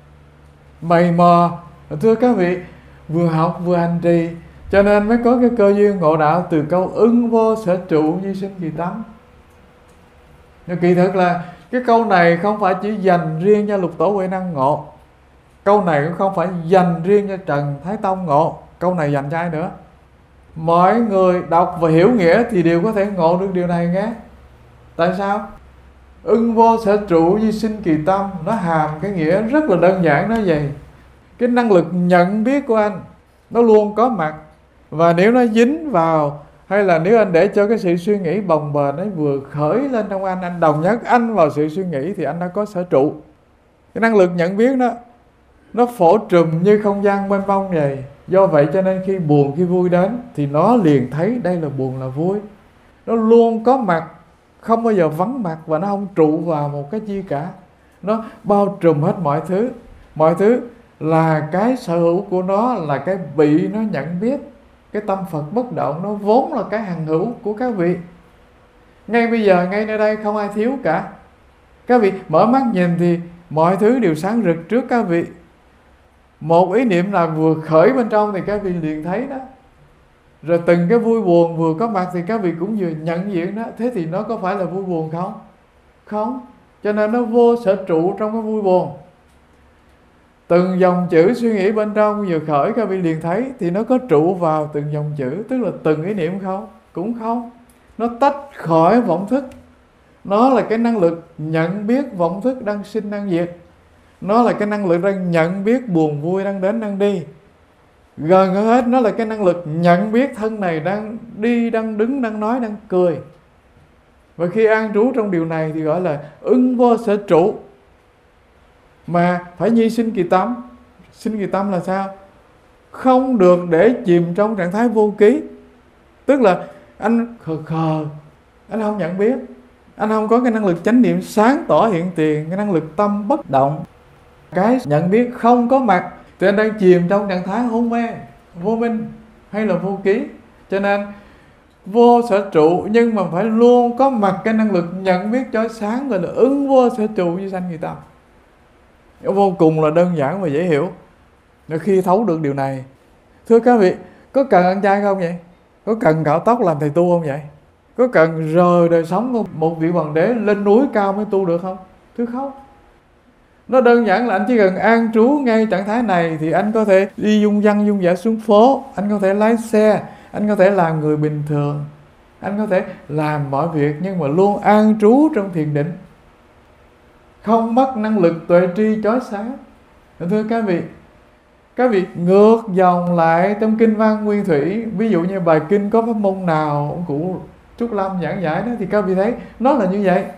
Speaker 1: mày mò. Thưa các vị, vừa học vừa hành trì, cho nên mới có cái cơ duyên ngộ đạo từ câu ưng vô sở trụ như sinh kỳ tâm. Nhưng kỳ thực là cái câu này không phải chỉ dành riêng cho Lục Tổ Huệ Năng ngộ, câu này cũng không phải dành riêng cho Trần Thái Tông ngộ, câu này dành cho ai nữa. Mọi người đọc và hiểu nghĩa thì đều có thể ngộ được điều này nghe. Tại sao? Ưng vô sở trụ di sinh kỳ tâm, nó hàm cái nghĩa rất là đơn giản, nó vậy. Cái năng lực nhận biết của anh nó luôn có mặt, và nếu nó dính vào, hay là nếu anh để cho cái sự suy nghĩ bồng bềnh ấy vừa khởi lên trong anh đồng nhất anh vào sự suy nghĩ, thì anh đã có sở trụ. Cái năng lực nhận biết nó phổ trùm như không gian mênh mông vậy. Do vậy cho nên khi buồn khi vui đến thì nó liền thấy đây là buồn là vui. Nó luôn có mặt, không bao giờ vắng mặt, và nó không trụ vào một cái chi cả. Nó bao trùm hết mọi thứ. Mọi thứ là cái sở hữu của nó, là cái bị nó nhận biết. Cái tâm Phật bất động nó vốn là cái hằng hữu của các vị. Ngay bây giờ, ngay nơi đây không ai thiếu cả. Các vị mở mắt nhìn thì mọi thứ đều sáng rực trước các vị. Một ý niệm nào vừa khởi bên trong thì các vị liền thấy đó. Rồi từng cái vui buồn vừa có mặt thì các vị cũng vừa nhận diện đó. Thế thì nó có phải là vui buồn không? Không. Cho nên nó vô sở trụ trong cái vui buồn. Từng dòng chữ suy nghĩ bên trong vừa khởi các vị liền thấy, thì nó có trụ vào từng dòng chữ, tức là từng ý niệm không? Cũng không. Nó tách khỏi vọng thức. Nó là cái năng lực nhận biết vọng thức đang sinh đang diệt. Nó là cái năng lực đang nhận biết buồn vui đang đến đang đi. Gần hơn hết, nó là cái năng lực nhận biết thân này đang đi, đang đứng, đang nói, đang cười. Và khi an trú trong điều này thì gọi là ưng vô sở trụ. Mà phải nhi sinh kỳ tâm. Sinh kỳ tâm là sao? Không được để chìm trong trạng thái vô ký. Tức là anh khờ khờ, anh không nhận biết, anh không có cái năng lực chánh niệm sáng tỏ hiện tiền, cái năng lực tâm bất động. Cái nhận biết không có mặt thì anh đang chìm trong trạng thái hôn mê, vô minh hay là vô ký. Cho nên vô sở trụ, nhưng mà phải luôn có mặt cái năng lực nhận biết chói sáng, gọi là ứng vô sở trụ như sanh kỳ tâm. Vô cùng là đơn giản và dễ hiểu. Nếu khi thấu được điều này, thưa các vị, có cần ăn chay không vậy? Có cần cạo tóc làm thầy tu không vậy? Có cần rời đời sống của một vị hoàng đế lên núi cao mới tu được không? Thưa không. Nó đơn giản là anh chỉ cần an trú ngay trạng thái này thì anh có thể đi dung dăng dung dã xuống phố, anh có thể lái xe, anh có thể làm người bình thường, anh có thể làm mọi việc, nhưng mà luôn an trú trong thiền định, không mất năng lực tuệ tri chói sáng. Thưa các vị, Các vị ngược dòng lại trong kinh văn Nguyên Thủy, ví dụ như bài kinh có pháp môn nào ông cụ Trúc Lâm giảng giải đó, thì các vị thấy nó là như vậy.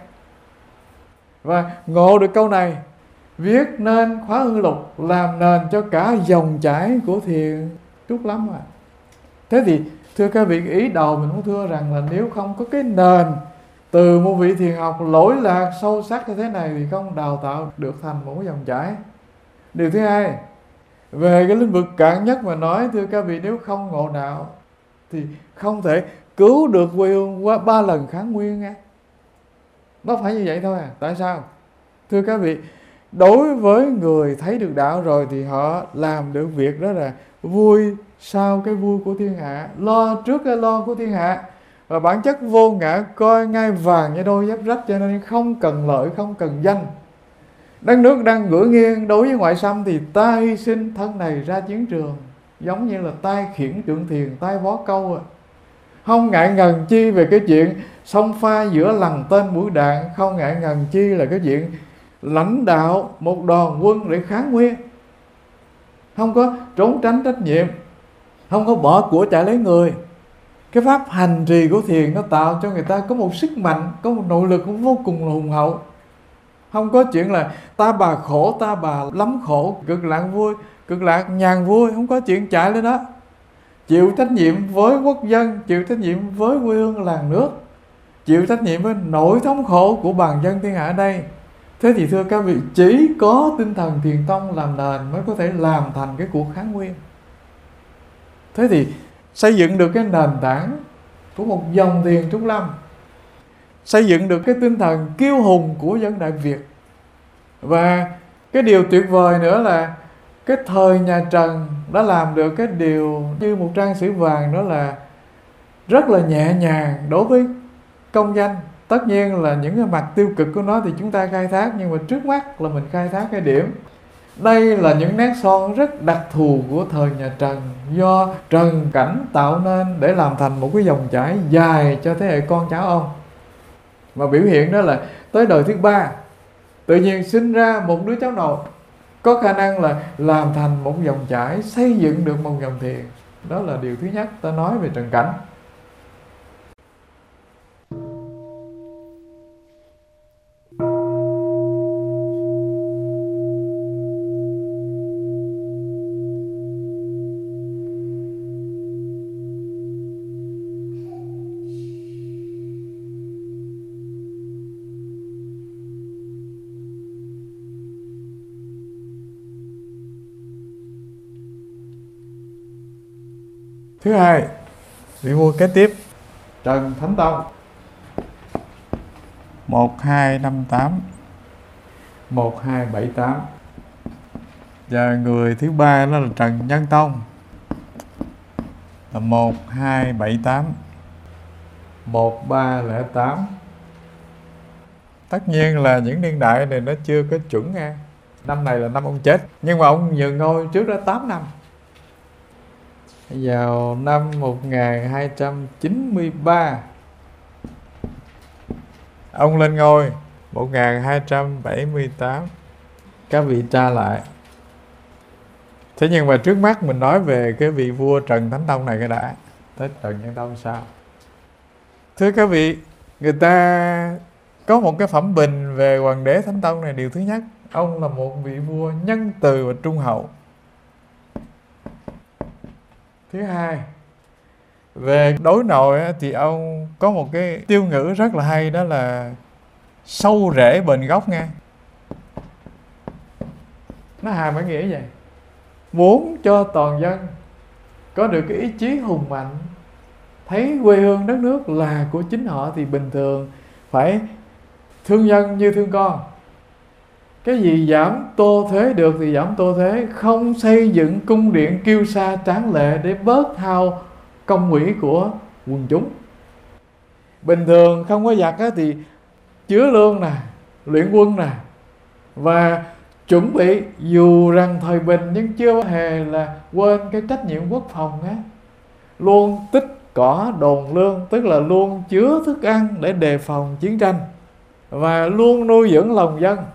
Speaker 1: Và ngộ được câu này, viết nên Khóa Hương Lục làm nền cho cả dòng chảy của thiền Trúc Lâm à. Thế thì thưa các vị, ý đầu mình muốn thưa rằng là nếu không có cái nền từ một vị thiền học lỗi lạc sâu sắc như thế này thì không đào tạo được thành một cái dòng chảy. Điều thứ hai, về cái lĩnh vực cạn nhất mà nói, thưa các vị, nếu không ngộ đạo thì không thể cứu được quê hương qua 3 lần kháng nguyên nghe. Nó phải như vậy thôi à. Tại sao? Thưa các vị, đối với người thấy được đạo rồi thì họ làm được việc đó là vui sau cái vui của thiên hạ, lo trước cái lo của thiên hạ. Và bản chất vô ngã coi ngai vàng như đôi giáp rách, cho nên không cần lợi, không cần danh. Đất nước đang ngửa nghiêng đối với ngoại xâm thì ta hy sinh thân này ra chiến trường, giống như là tay khiển trượng thiền, tay vó câu à. Không ngại ngần chi về cái chuyện xông pha giữa lằn tên mũi đạn, không ngại ngần chi là cái chuyện lãnh đạo một đoàn quân để kháng nguyên. Không có trốn tránh trách nhiệm, không có bỏ của chạy lấy người. Cái pháp hành trì của thiền nó tạo cho người ta có một sức mạnh, có một nội lực cũng vô cùng là hùng hậu. Không có chuyện là ta bà khổ, ta bà lắm khổ, cực lạc vui, cực lạc nhàn vui. Không có chuyện chạy lên đó. Chịu trách nhiệm với quốc dân, chịu trách nhiệm với quê hương làng nước, chịu trách nhiệm với nỗi thống khổ của bàn dân thiên hạ ở đây. Thế thì thưa các vị, chỉ có tinh thần thiền tông làm nền mới có thể làm thành cái cuộc kháng nguyên. Thế thì xây dựng được cái nền tảng của một dòng thiền Trúc Lâm, xây dựng được cái tinh thần kiêu hùng của dân Đại Việt. Và cái điều tuyệt vời nữa là cái thời nhà Trần đã làm được cái điều như một trang sử vàng, đó là rất là nhẹ nhàng đối với công danh. Tất nhiên là những cái mặt tiêu cực của nó thì chúng ta khai thác, nhưng mà trước mắt là mình khai thác cái điểm. Đây là những nét son rất đặc thù của thời nhà Trần, do Trần Cảnh tạo nên để làm thành một cái dòng chảy dài cho thế hệ con cháu ông. Mà biểu hiện đó là tới đời thứ 3 tự nhiên sinh ra một đứa cháu nội có khả năng là làm thành một dòng chảy, xây dựng được một dòng thiền. Đó là điều thứ nhất ta nói về Trần Cảnh. Thứ hai, vị vua kế tiếp Trần Thánh Tông 1258 1278. Và người thứ ba đó là Trần Nhân Tông là 1278 1308. Tất nhiên là những niên đại này nó chưa có chuẩn nha. Năm này là năm ông chết, nhưng mà ông nhường ngôi trước đó 8 năm. Vào năm 1293 ông lên ngôi. 1278 các vị tra lại. Thế nhưng mà trước mắt mình nói về cái vị vua Trần Thánh Tông này cái đã. Tới Trần Nhân Tông sao? Thưa các vị, người ta có một cái phẩm bình về Hoàng đế Thánh Tông này. Điều thứ nhất, ông là một vị vua nhân từ và trung hậu. Thứ hai, về đối nội thì ông có một cái tiêu ngữ rất là hay, đó là sâu rễ bền gốc nha. Nó hàm ý nghĩa vậy. Muốn cho toàn dân có được cái ý chí hùng mạnh, thấy quê hương đất nước là của chính họ, thì bình thường phải thương dân như thương con. Cái gì giảm tô thế được thì giảm tô thế, không xây dựng cung điện kiêu sa tráng lệ để bớt hao công quỹ của quần chúng. Bình thường không có giặc thì chứa lương nè, luyện quân nè, và chuẩn bị, dù rằng thời bình nhưng chưa hề là quên cái trách nhiệm quốc phòng á. Luôn tích cỏ đồn lương, tức là luôn chứa thức ăn để đề phòng chiến tranh, và luôn nuôi dưỡng lòng dân.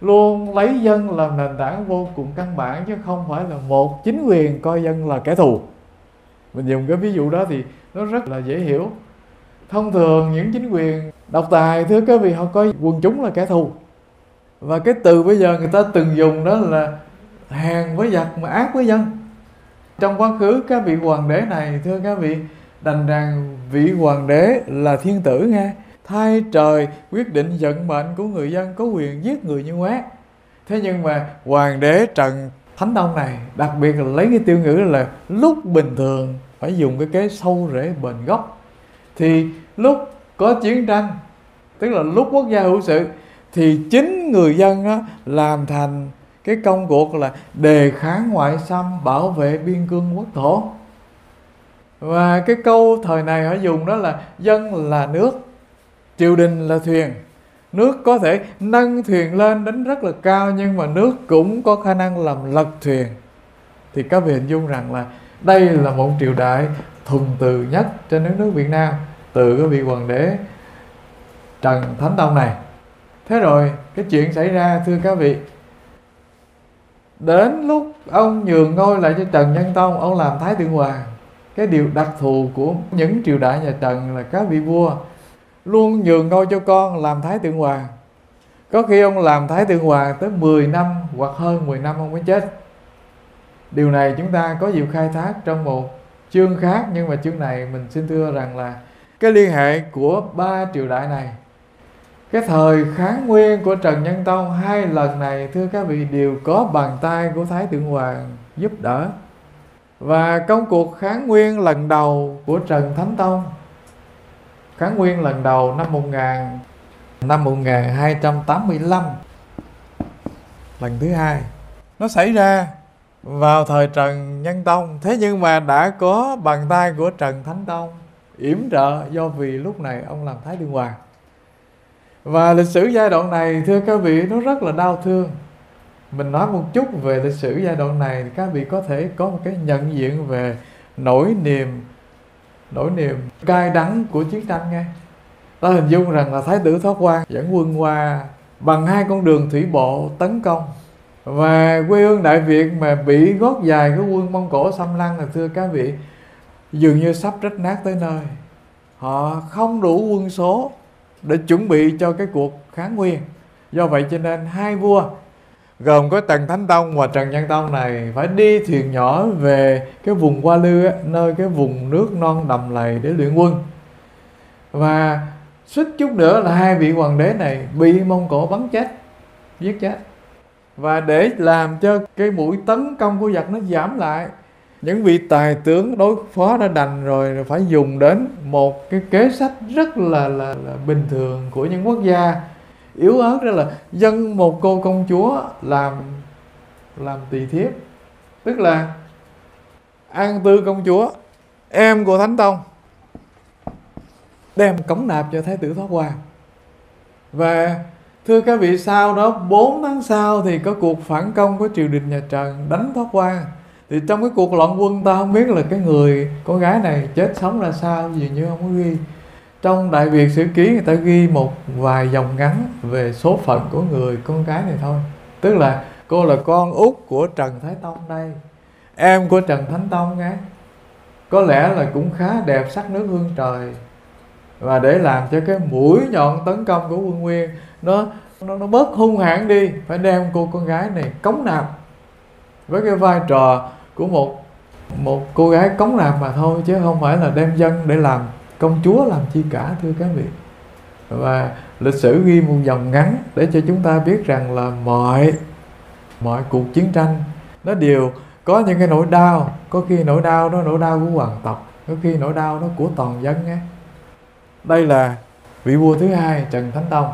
Speaker 1: luôn lấy dân làm nền tảng vô cùng căn bản, chứ không phải là một chính quyền coi dân là kẻ thù. Mình dùng cái ví dụ đó thì nó rất là dễ hiểu. Thông thường những chính quyền độc tài, thưa các vị, họ coi quần chúng là kẻ thù. Và cái từ bây giờ người ta từng dùng đó là hèn với giặc mà ác với dân. Trong quá khứ các vị hoàng đế này, thưa các vị, đành rằng vị hoàng đế là thiên tử nghe, thay trời quyết định vận mệnh của người dân, có quyền giết người như quét. Thế nhưng mà hoàng đế Trần Thánh Tông này đặc biệt là lấy cái tiêu ngữ là lúc bình thường phải dùng cái kế sâu rễ bền gốc. Thì lúc có chiến tranh, tức là lúc quốc gia hữu sự, thì chính người dân đó làm thành cái công cuộc là đề kháng ngoại xâm, bảo vệ biên cương quốc thổ. Và cái câu thời này họ dùng đó là dân là nước, triều đình là thuyền. Nước có thể nâng thuyền lên đến rất là cao, nhưng mà nước cũng có khả năng làm lật thuyền. Thì các vị hình dung rằng là đây là một triều đại thuần từ nhất trên đất nước Việt Nam, từ cái vị hoàng đế Trần Thánh Tông này. Thế rồi cái chuyện xảy ra, thưa các vị, đến lúc ông nhường ngôi lại cho Trần Nhân Tông, ông làm Thái Thượng Hoàng. Cái điều đặc thù của những triều đại nhà Trần là các vị vua luôn nhường ngôi cho con làm Thái Thượng Hoàng. Có khi ông làm Thái Thượng Hoàng tới 10 năm hoặc hơn 10 năm ông mới chết. Điều này chúng ta có dịp khai thác trong một chương khác, nhưng mà chương này mình xin thưa rằng là cái liên hệ của ba triều đại này, cái thời kháng nguyên của Trần Nhân Tông hai lần này, thưa các vị, đều có bàn tay của Thái Thượng Hoàng giúp đỡ. Và công cuộc kháng nguyên lần đầu của Trần Thánh Tông, kháng nguyên lần đầu năm 1285, lần thứ hai, nó xảy ra vào thời Trần Nhân Tông. Thế nhưng mà đã có bàn tay của Trần Thánh Tông yểm trợ, do vì lúc này ông làm Thái Thượng Hoàng. Và lịch sử giai đoạn này, thưa các vị, nó rất là đau thương. Mình nói một chút về lịch sử giai đoạn này thì các vị có thể có một cái nhận diện về nỗi niềm cay đắng của chiến tranh nghe. Ta hình dung rằng là Thái tử Thoát Quan dẫn quân qua bằng hai con đường thủy bộ tấn công, và quê hương Đại Việt mà bị gót dài cái quân Mông Cổ xâm lăng là, thưa các vị, dường như sắp rách nát tới nơi. Họ không đủ quân số để chuẩn bị cho cái cuộc kháng nguyên. Do vậy cho nên hai vua gồm có Trần Thánh Tông và Trần Nhân Tông này phải đi thuyền nhỏ về cái vùng Hoa Lư á, nơi cái vùng nước non đầm lầy để luyện quân. Và suýt chút nữa là hai vị hoàng đế này bị Mông Cổ bắn chết, giết chết. Và để làm cho cái mũi tấn công của giặc nó giảm lại, những vị tài tướng đối phó đã đành rồi phải dùng đến một cái kế sách rất là bình thường của những quốc gia yếu ớt, đó là dâng một cô công chúa làm tỳ thiếp, tức là An Tư công chúa, em của Thánh Tông, đem cống nạp cho Thái tử Thoát Quan. Và thưa các vị, sau đó 4 tháng sau thì có cuộc phản công của triều đình nhà Trần đánh Thoát Quan. Thì trong cái cuộc loạn quân, ta không biết là cái người con gái này chết sống ra sao, dường như không có ghi. Trong Đại Việt Sử Ký người ta ghi một vài dòng ngắn về số phận của người con gái này thôi. Tức là cô là con út của Trần Thái Tông đây, em của Trần Thánh Tông nghe. Có lẽ là cũng khá đẹp, sắc nước hương trời. Và để làm cho cái mũi nhọn tấn công của quân Nguyên nó bớt hung hãn đi, phải đem cô con gái này cống nạp, với cái vai trò của một cô gái cống nạp mà thôi, chứ không phải là đem dân để làm công chúa làm chi cả, thưa các vị. Và lịch sử ghi một dòng ngắn để cho chúng ta biết rằng là mọi cuộc chiến tranh nó đều có những cái nỗi đau. Có khi nỗi đau đó nỗi đau của hoàng tộc, có khi nỗi đau đó của toàn dân nghe. Đây là vị vua thứ hai, Trần Thánh Tông.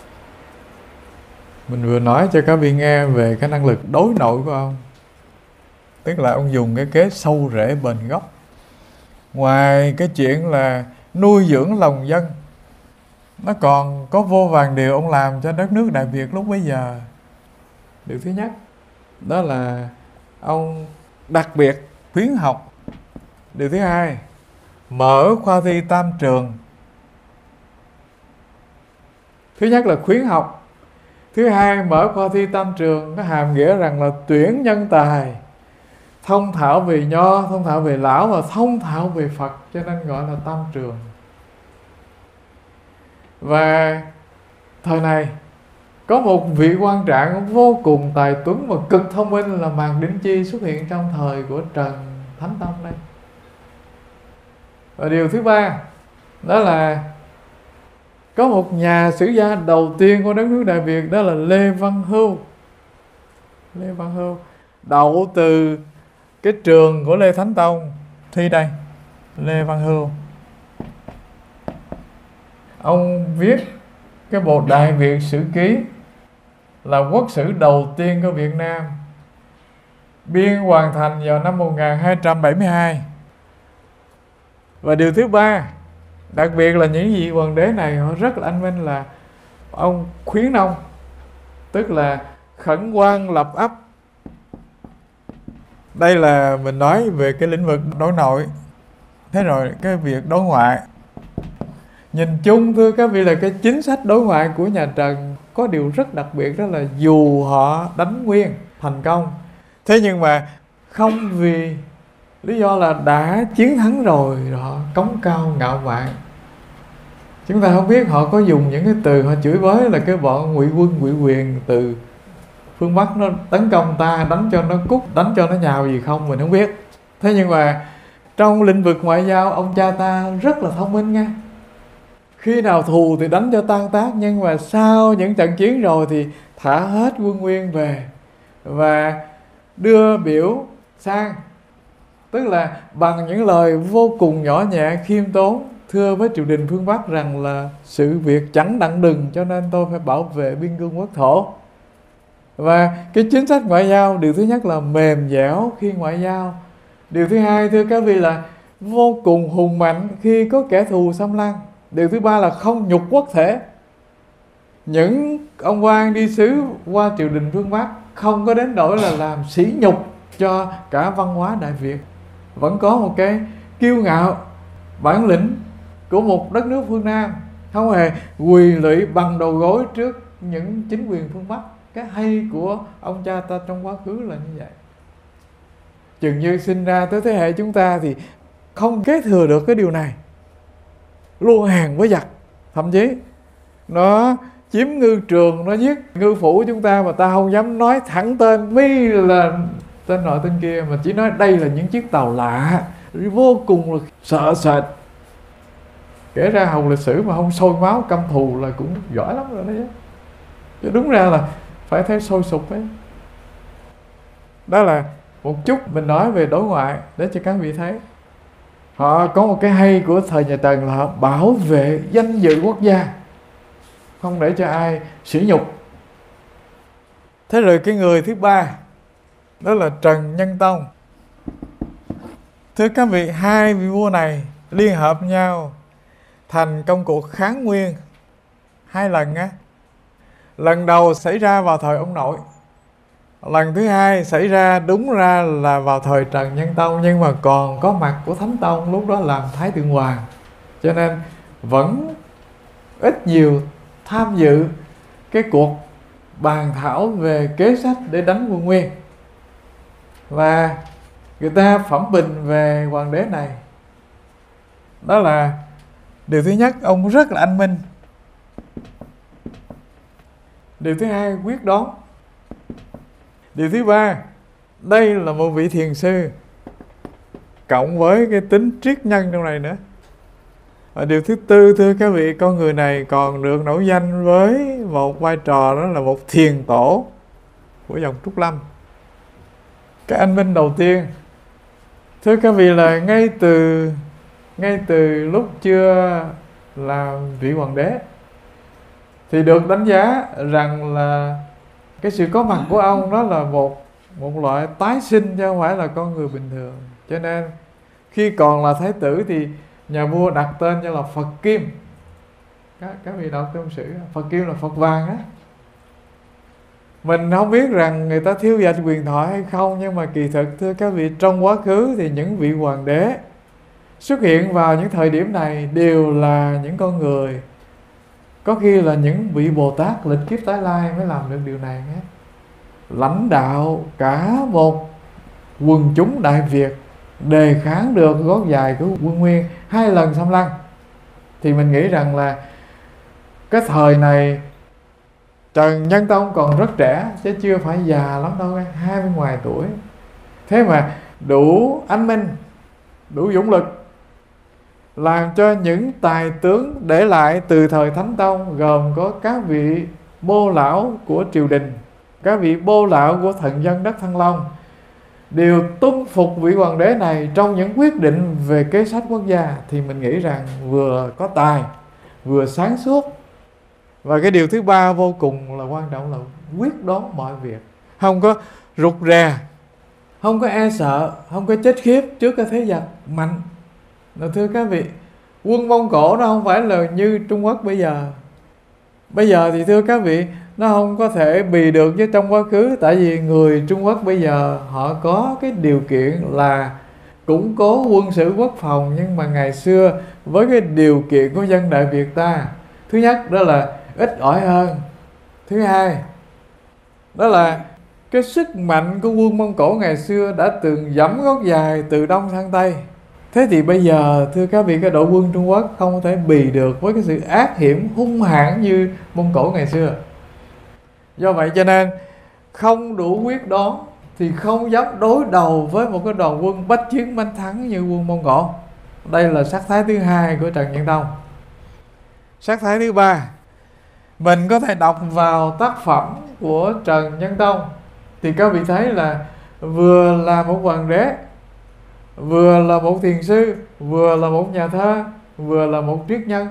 Speaker 1: Mình vừa nói cho các vị nghe về cái năng lực đối nội của ông, tức là ông dùng cái kế sâu rễ bền gốc. Ngoài cái chuyện là nuôi dưỡng lòng dân, nó còn có vô vàn điều ông làm cho đất nước Đại Việt lúc bấy giờ. Điều thứ nhất đó là ông đặc biệt khuyến học. Điều thứ hai, mở khoa thi tam trường. Thứ nhất là khuyến học, Thứ hai, mở khoa thi tam trường có hàm nghĩa rằng là tuyển nhân tài thông thạo về Nho, thông thạo về Lão và thông thạo về Phật, cho nên gọi là tam trường. Và thời này có một vị quan trạng vô cùng tài tuấn và cực thông minh là Mạc Đĩnh Chi xuất hiện trong thời của Trần Thánh Tông đây. Và điều thứ ba đó là có một nhà sử gia đầu tiên của đất nước Đại Việt, đó là Lê Văn Hưu. Lê Văn Hưu đậu từ cái trường của Lê Thánh Tông thi đây. Lê Văn Hưu, ông viết cái bộ Đại Việt Sử Ký, là quốc sử đầu tiên của Việt Nam, biên hoàn thành vào năm 1272. Và điều thứ ba, đặc biệt là những vị hoàng đế này họ rất là anh minh, là ông khuyến nông, tức là khẩn quan lập ấp. Đây là mình nói về cái lĩnh vực đối nội. Thế rồi cái việc đối ngoại, nhìn chung thưa các vị là cái chính sách đối ngoại của nhà Trần có điều rất đặc biệt, đó là dù họ đánh Nguyên thành công, thế nhưng mà không vì lý do là đã chiến thắng rồi họ cống cao ngạo mạn. Chúng ta không biết họ có dùng những cái từ họ chửi bới là cái bọn ngụy quân ngụy quyền từ phương Bắc nó tấn công ta, đánh cho nó cút, đánh cho nó nhào gì không, mình không biết. Thế nhưng mà trong lĩnh vực ngoại giao, ông cha ta rất là thông minh nha. Khi nào thù thì đánh cho tan tác, nhưng mà sau những trận chiến rồi thì thả hết quân Nguyên về và đưa biểu sang, tức là bằng những lời vô cùng nhỏ nhẹ khiêm tốn thưa với triều đình phương Bắc rằng là sự việc chẳng đặng đừng, cho nên tôi phải bảo vệ biên cương quốc thổ. Và cái chính sách ngoại giao, điều thứ nhất là mềm dẻo khi ngoại giao. Điều thứ hai thưa các vị là vô cùng hùng mạnh khi có kẻ thù xâm lăng. Điều thứ ba là không nhục quốc thể. Những ông quan đi sứ qua triều đình phương Bắc không có đến nỗi là làm sỉ nhục cho cả văn hóa Đại Việt, vẫn có một cái kiêu ngạo bản lĩnh của một đất nước phương Nam, không hề quỳ lụy bằng đầu gối trước những chính quyền phương Bắc. Cái hay của ông cha ta trong quá khứ là như vậy. Chừng như sinh ra tới thế hệ chúng ta thì không kế thừa được cái điều này, luôn hàng với giặc, thậm chí nó chiếm ngư trường, nó giết ngư phủ chúng ta mà ta không dám nói thẳng tên mi là tên nọ tên kia, mà chỉ nói đây là những chiếc tàu lạ, vô cùng là sợ sệt. Kể ra hầu lịch sử mà không sôi máu căm thù là cũng giỏi lắm rồi đấy, chứ đúng ra là phải thấy sôi sục ấy. Đó là một chút mình nói về đối ngoại để cho các vị thấy. Họ có một cái hay của thời nhà Trần là họ bảo vệ danh dự quốc gia, không để cho ai sỉ nhục. Thế rồi cái người thứ ba đó là Trần Nhân Tông. Thưa các vị, hai vị vua này liên hợp nhau thành công cuộc kháng Nguyên hai lần á. Lần đầu xảy ra vào thời ông nội, lần thứ hai xảy ra đúng ra là vào thời Trần Nhân Tông, nhưng mà còn có mặt của Thánh Tông lúc đó làm Thái Thượng Hoàng, cho nên vẫn ít nhiều tham dự cái cuộc bàn thảo về kế sách để đánh quân Nguyên. Và người ta phẩm bình về hoàng đế này, đó là điều thứ nhất, ông rất là anh minh. Điều thứ hai, quyết đoán. Điều thứ ba, đây là một vị thiền sư, cộng với cái tính triết nhân trong này nữa. Và điều thứ tư, thưa các vị, con người này còn được nổi danh với một vai trò, đó là một thiền tổ của dòng Trúc Lâm. Cái anh minh đầu tiên, thưa các vị, là ngay từ lúc chưa là vị hoàng đế thì được đánh giá rằng là cái sự có mặt của ông đó là một loại tái sinh, chứ không phải là con người bình thường. Cho nên khi còn là thái tử thì nhà vua đặt tên cho là Phật Kim. Các vị đọc trong sử, Phật Kim là Phật vàng á. Mình không biết rằng người ta thiếu giành quyền thoại hay không, nhưng mà kỳ thực thưa các vị, trong quá khứ thì những vị hoàng đế xuất hiện vào những thời điểm này đều là những con người Có khi là những vị Bồ Tát lịch kiếp tái lai mới làm được điều này nhé. Lãnh đạo cả một quần chúng Đại Việt, đề kháng được gót dài của Quân Nguyên 2 lần xâm lăng. Thì mình nghĩ rằng là cái thời này Trần Nhân Tông còn rất trẻ, chứ chưa phải già lắm đâu, 20 ngoài tuổi. Thế mà đủ anh minh, đủ dũng lực, làm cho những tài tướng để lại từ thời Thánh Tông, gồm có các vị bô lão của triều đình, các vị bô lão của thần dân đất Thăng Long, đều tuân phục vị hoàng đế này trong những quyết định về kế sách quốc gia. Thì mình nghĩ rằng vừa có tài, vừa sáng suốt. Và cái điều thứ ba vô cùng là quan trọng là quyết đoán mọi việc, không có rụt rè, không có e sợ, không có chết khiếp trước cái thế giặc mạnh. Thưa các vị, quân Mông Cổ nó không phải là như Trung Quốc bây giờ. Bây giờ thì thưa các vị, nó không có thể bì được với trong quá khứ. Tại vì người Trung Quốc bây giờ họ có cái điều kiện là củng cố quân sự quốc phòng. Nhưng mà ngày xưa với cái điều kiện của dân Đại Việt ta, thứ nhất đó là ít ỏi hơn. Thứ hai đó là cái sức mạnh của quân Mông Cổ ngày xưa đã từng dẫm gót dài từ Đông sang Tây. Thế thì bây giờ thưa các vị, cái đội quân Trung Quốc không thể bì được với cái sự ác hiểm hung hãn như Mông Cổ ngày xưa. Do vậy cho nên không đủ quyết đoán thì không dám đối đầu với một cái đoàn quân bách chiến bách thắng như quân Mông Cổ. Đây là sắc thái thứ hai của Trần Nhân Tông. Sắc thái thứ ba, mình có thể đọc vào tác phẩm của Trần Nhân Tông thì các vị thấy là vừa là một hoàng đế, vừa là một thiền sư, vừa là một nhà thơ, vừa là một triết nhân.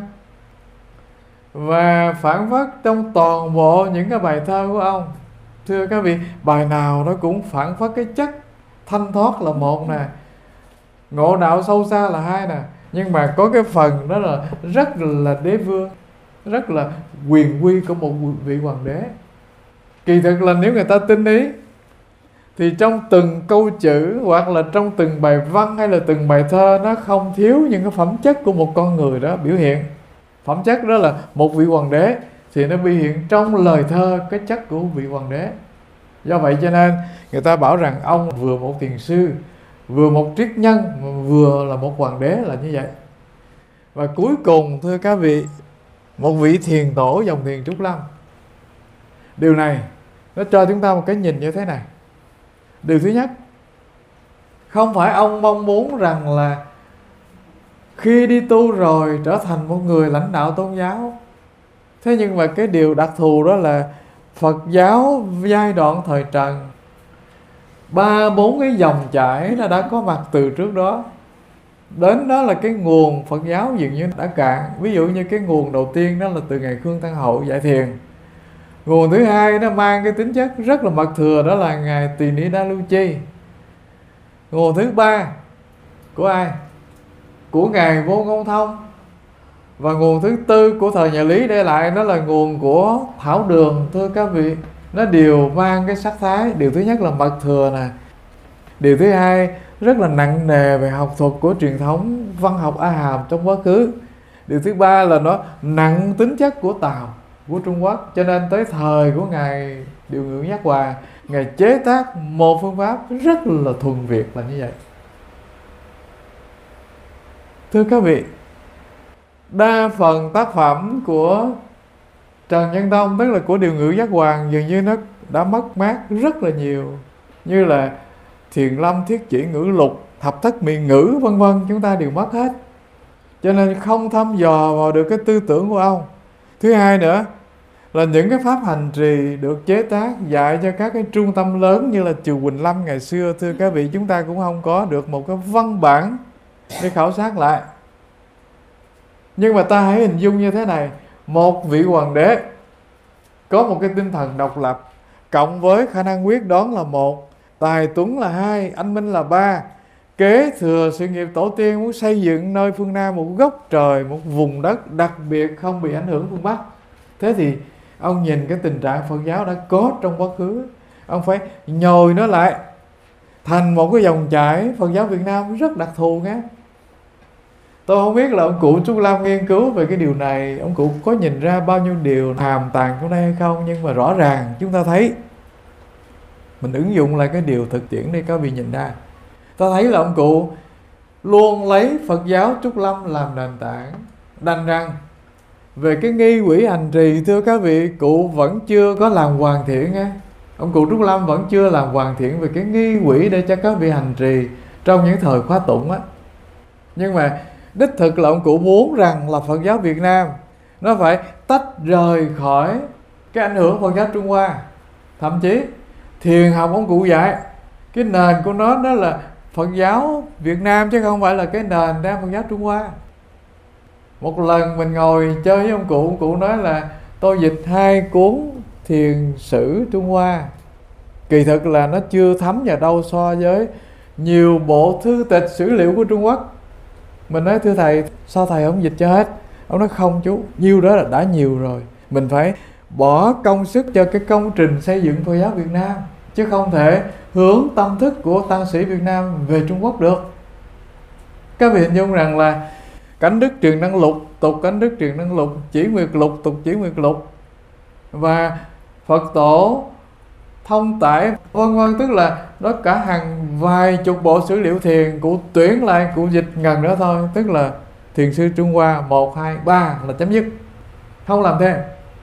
Speaker 1: Và phản phất trong toàn bộ những cái bài thơ của ông, thưa các vị, bài nào nó cũng phản phất cái chất thanh thoát là một nè, ngộ đạo sâu xa là hai nè, nhưng mà có cái phần đó là rất là đế vương, rất là quyền uy của một vị hoàng đế. Kỳ thực là nếu người ta tinh ý thì trong từng câu chữ hoặc là trong từng bài văn hay là từng bài thơ, nó không thiếu những cái phẩm chất của một con người đó biểu hiện. Phẩm chất đó là một vị hoàng đế thì nó biểu hiện trong lời thơ cái chất của vị hoàng đế. Do vậy cho nên người ta bảo rằng ông vừa một thiền sư, vừa một triết nhân, vừa là một hoàng đế là như vậy. Và cuối cùng thưa các vị, một vị thiền tổ dòng thiền Trúc Lâm. Điều này nó cho chúng ta một cái nhìn như thế này. Điều thứ nhất, không phải ông mong muốn rằng là khi đi tu rồi trở thành một người lãnh đạo tôn giáo. Thế nhưng mà cái điều đặc thù đó là Phật giáo giai đoạn thời Trần, 3-4 cái dòng chảy nó đã có mặt từ trước đó. Đến đó là cái nguồn Phật giáo dường như đã cạn. Ví dụ như cái nguồn đầu tiên đó là từ ngày Khương Tăng Hậu dạy thiền. Nguồn thứ hai nó mang cái tính chất rất là mật thừa, đó là ngài Tỳ Ni Đa Lưu Chi. Nguồn thứ ba của ai? Của ngài Vô Ngôn Thông. Và nguồn thứ tư của thời nhà Lý để lại đó là nguồn của Thảo Đường. Thưa các vị, nó đều mang cái sắc thái. Điều thứ nhất là mật thừa nè. Điều thứ hai rất là nặng nề về học thuật của truyền thống văn học A Hàm trong quá khứ. Điều thứ ba là nó nặng tính chất của Tàu, của Trung Quốc. Cho nên tới thời của ngài Điều Ngự Giác Hòa, ngài chế tác một phương pháp rất là thuần Việt là như vậy. Thưa các vị, đa phần tác phẩm của Trần Nhân Tông, tức là của Điều Ngự Giác Hoàng, dường như nó đã mất mát rất là nhiều. Như là Thiền Lâm, Thiết Chỉ, Ngữ Lục, Thập Thất Miền Ngữ vân vân, chúng ta đều mất hết. Cho nên không thăm dò vào được cái tư tưởng của ông. Thứ hai nữa là những cái pháp hành trì được chế tác dạy cho các cái trung tâm lớn như là chùa Quỳnh Lâm ngày xưa, thưa các vị, chúng ta cũng không có được một cái văn bản để khảo sát lại. Nhưng mà ta hãy hình dung như thế này, một vị hoàng đế có một cái tinh thần độc lập, cộng với khả năng quyết đoán là một, tài tuấn là hai, anh minh là ba, kế thừa sự nghiệp tổ tiên, muốn xây dựng nơi phương Nam một góc trời, một vùng đất đặc biệt không bị ảnh hưởng phương Bắc. Thế thì ông nhìn cái tình trạng Phật giáo đã có trong quá khứ, ông phải nhồi nó lại thành một cái dòng chảy Phật giáo Việt Nam rất đặc thù nhé. Tôi không biết là ông cụ Trúc Lâm nghiên cứu về cái điều này, ông cụ có nhìn ra bao nhiêu điều hàm tàng trong đây hay không, nhưng mà rõ ràng chúng ta thấy, mình ứng dụng lại cái điều thực tiễn đây các vị nhìn ra, ta thấy là ông cụ luôn lấy Phật giáo Trúc Lâm làm nền tảng, đành rằng về cái nghi quỹ hành trì, thưa các vị, cụ vẫn chưa có làm hoàn thiện nha. Ông cụ Trúc Lâm vẫn chưa làm hoàn thiện về cái nghi quỹ để cho các vị hành trì trong những thời khóa tụng á. Nhưng mà đích thực là ông cụ muốn rằng là Phật giáo Việt Nam nó phải tách rời khỏi cái ảnh hưởng Phật giáo Trung Hoa. Thậm chí thiền học ông cụ dạy cái nền của nó là Phật giáo Việt Nam, chứ không phải là cái nền đang Phật giáo Trung Hoa. Một lần mình ngồi chơi với ông cụ nói là tôi dịch 2 cuốn thiền sử Trung Hoa. Kỳ thực là nó chưa thấm vào đâu so với nhiều bộ thư tịch sử liệu của Trung Quốc. Mình nói thưa thầy, sao thầy không dịch cho hết? Ông nói không chú, nhiêu đó là đã nhiều rồi. Mình phải bỏ công sức cho cái công trình xây dựng Phật giáo Việt Nam, chứ không thể hướng tâm thức của tăng sĩ Việt Nam về Trung Quốc được. Các vị hình dung rằng là Cánh Đức Truyền Năng Lục tục Cánh Đức Truyền Năng Lục, Chỉ Nguyệt Lục tục Chỉ Nguyệt Lục, và Phật Tổ Thông Tải vân vân, tức là nó cả hàng vài chục bộ sử liệu thiền, cụ tuyển lại, cụ dịch ngần nữa thôi, tức là thiền sư Trung Hoa 1, 2, 3 là chấm dứt, không làm thêm.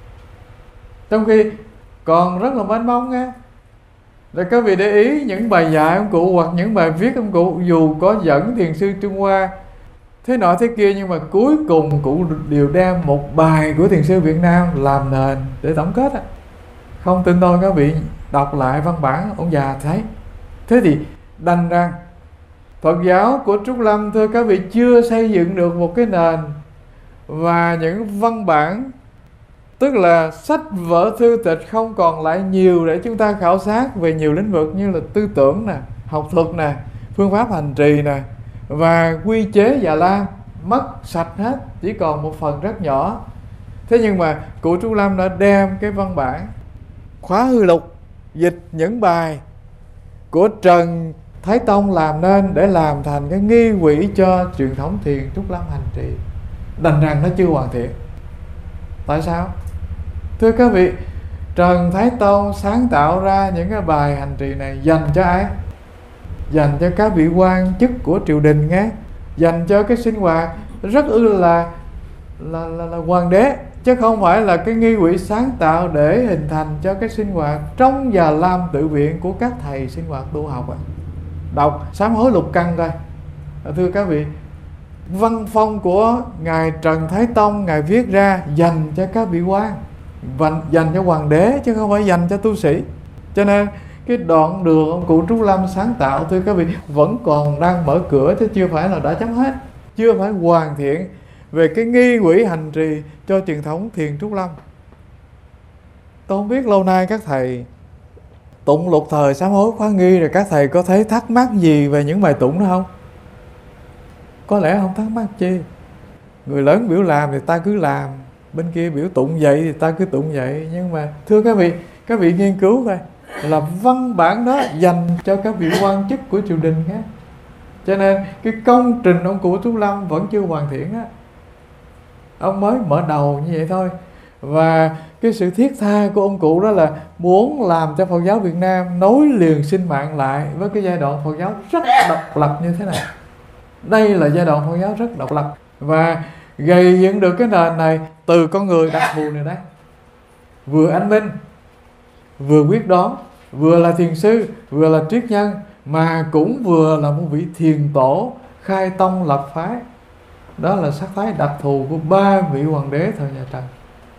Speaker 1: Trong khi còn rất là mênh mông nha. Rồi các vị để ý những bài dạy ông cụ hoặc những bài viết ông cụ, dù có dẫn thiền sư Trung Hoa thế nọ thế kia, nhưng mà cuối cùng cụ đều đem một bài của thiền sư Việt Nam làm nền để tổng kết á. Không tin tôi các vị đọc lại văn bản ông già thấy. Thế thì đành rằng Phật giáo của Trúc Lâm, thưa các vị, chưa xây dựng được một cái nền, và những văn bản, tức là sách vở thư tịch không còn lại nhiều để chúng ta khảo sát về nhiều lĩnh vực như là tư tưởng nè, học thuật nè, phương pháp hành trì nè, và quy chế Già Lam mất sạch hết, chỉ còn một phần rất nhỏ. Thế nhưng mà cụ Trúc Lâm đã đem cái văn bản Khóa Hư Lục, dịch những bài của Trần Thái Tông làm nên để làm thành cái nghi quỹ cho truyền thống thiền Trúc Lâm hành trì. Đành rằng nó chưa hoàn thiện. Tại sao? Thưa các vị, Trần Thái Tông sáng tạo ra những cái bài hành trì này dành cho ai? Dành cho các vị quan chức của triều đình nghe, dành cho cái sinh hoạt rất là hoàng đế, chứ không phải là cái nghi quỹ sáng tạo để hình thành cho cái sinh hoạt trong Già Lam tự viện của các thầy sinh hoạt tu học. Đọc Sám Hối Lục Căn coi. Thưa các vị, văn phong của ngài Trần Thái Tông ngài viết ra dành cho các vị quan, dành cho hoàng đế, chứ không phải dành cho tu sĩ. Cho nên cái đoạn đường ông cụ Trúc Lâm sáng tạo, thưa các vị, vẫn còn đang mở cửa, chứ chưa phải là đã chấm hết, chưa phải hoàn thiện về cái nghi quỹ hành trì cho truyền thống thiền Trúc Lâm. Tôi không biết lâu nay các thầy tụng lục thời sám hối khóa nghi rồi các thầy có thấy thắc mắc gì về những bài tụng đó không? Có lẽ không thắc mắc chi. Người lớn biểu làm thì ta cứ làm, bên kia biểu tụng vậy thì ta cứ tụng vậy. Nhưng mà thưa các vị nghiên cứu coi, là văn bản đó dành cho các vị quan chức của triều đình khác. Cho nên cái công trình ông cụ Trúc Lâm vẫn chưa hoàn thiện á. Ông mới mở đầu như vậy thôi. Và cái sự thiết tha của ông cụ đó là muốn làm cho Phật giáo Việt Nam nối liền sinh mạng lại với cái giai đoạn Phật giáo rất độc lập như thế này. Đây là giai đoạn Phật giáo rất độc lập, và gây dựng được cái nền này từ con người đặc thù này đấy. Vừa anh minh, vừa quyết đoán, vừa là thiền sư, vừa là triết nhân, mà cũng vừa là một vị thiền tổ khai tông lập phái. Đó là sắc thái đặc thù của 3 vị hoàng đế thời nhà Trần.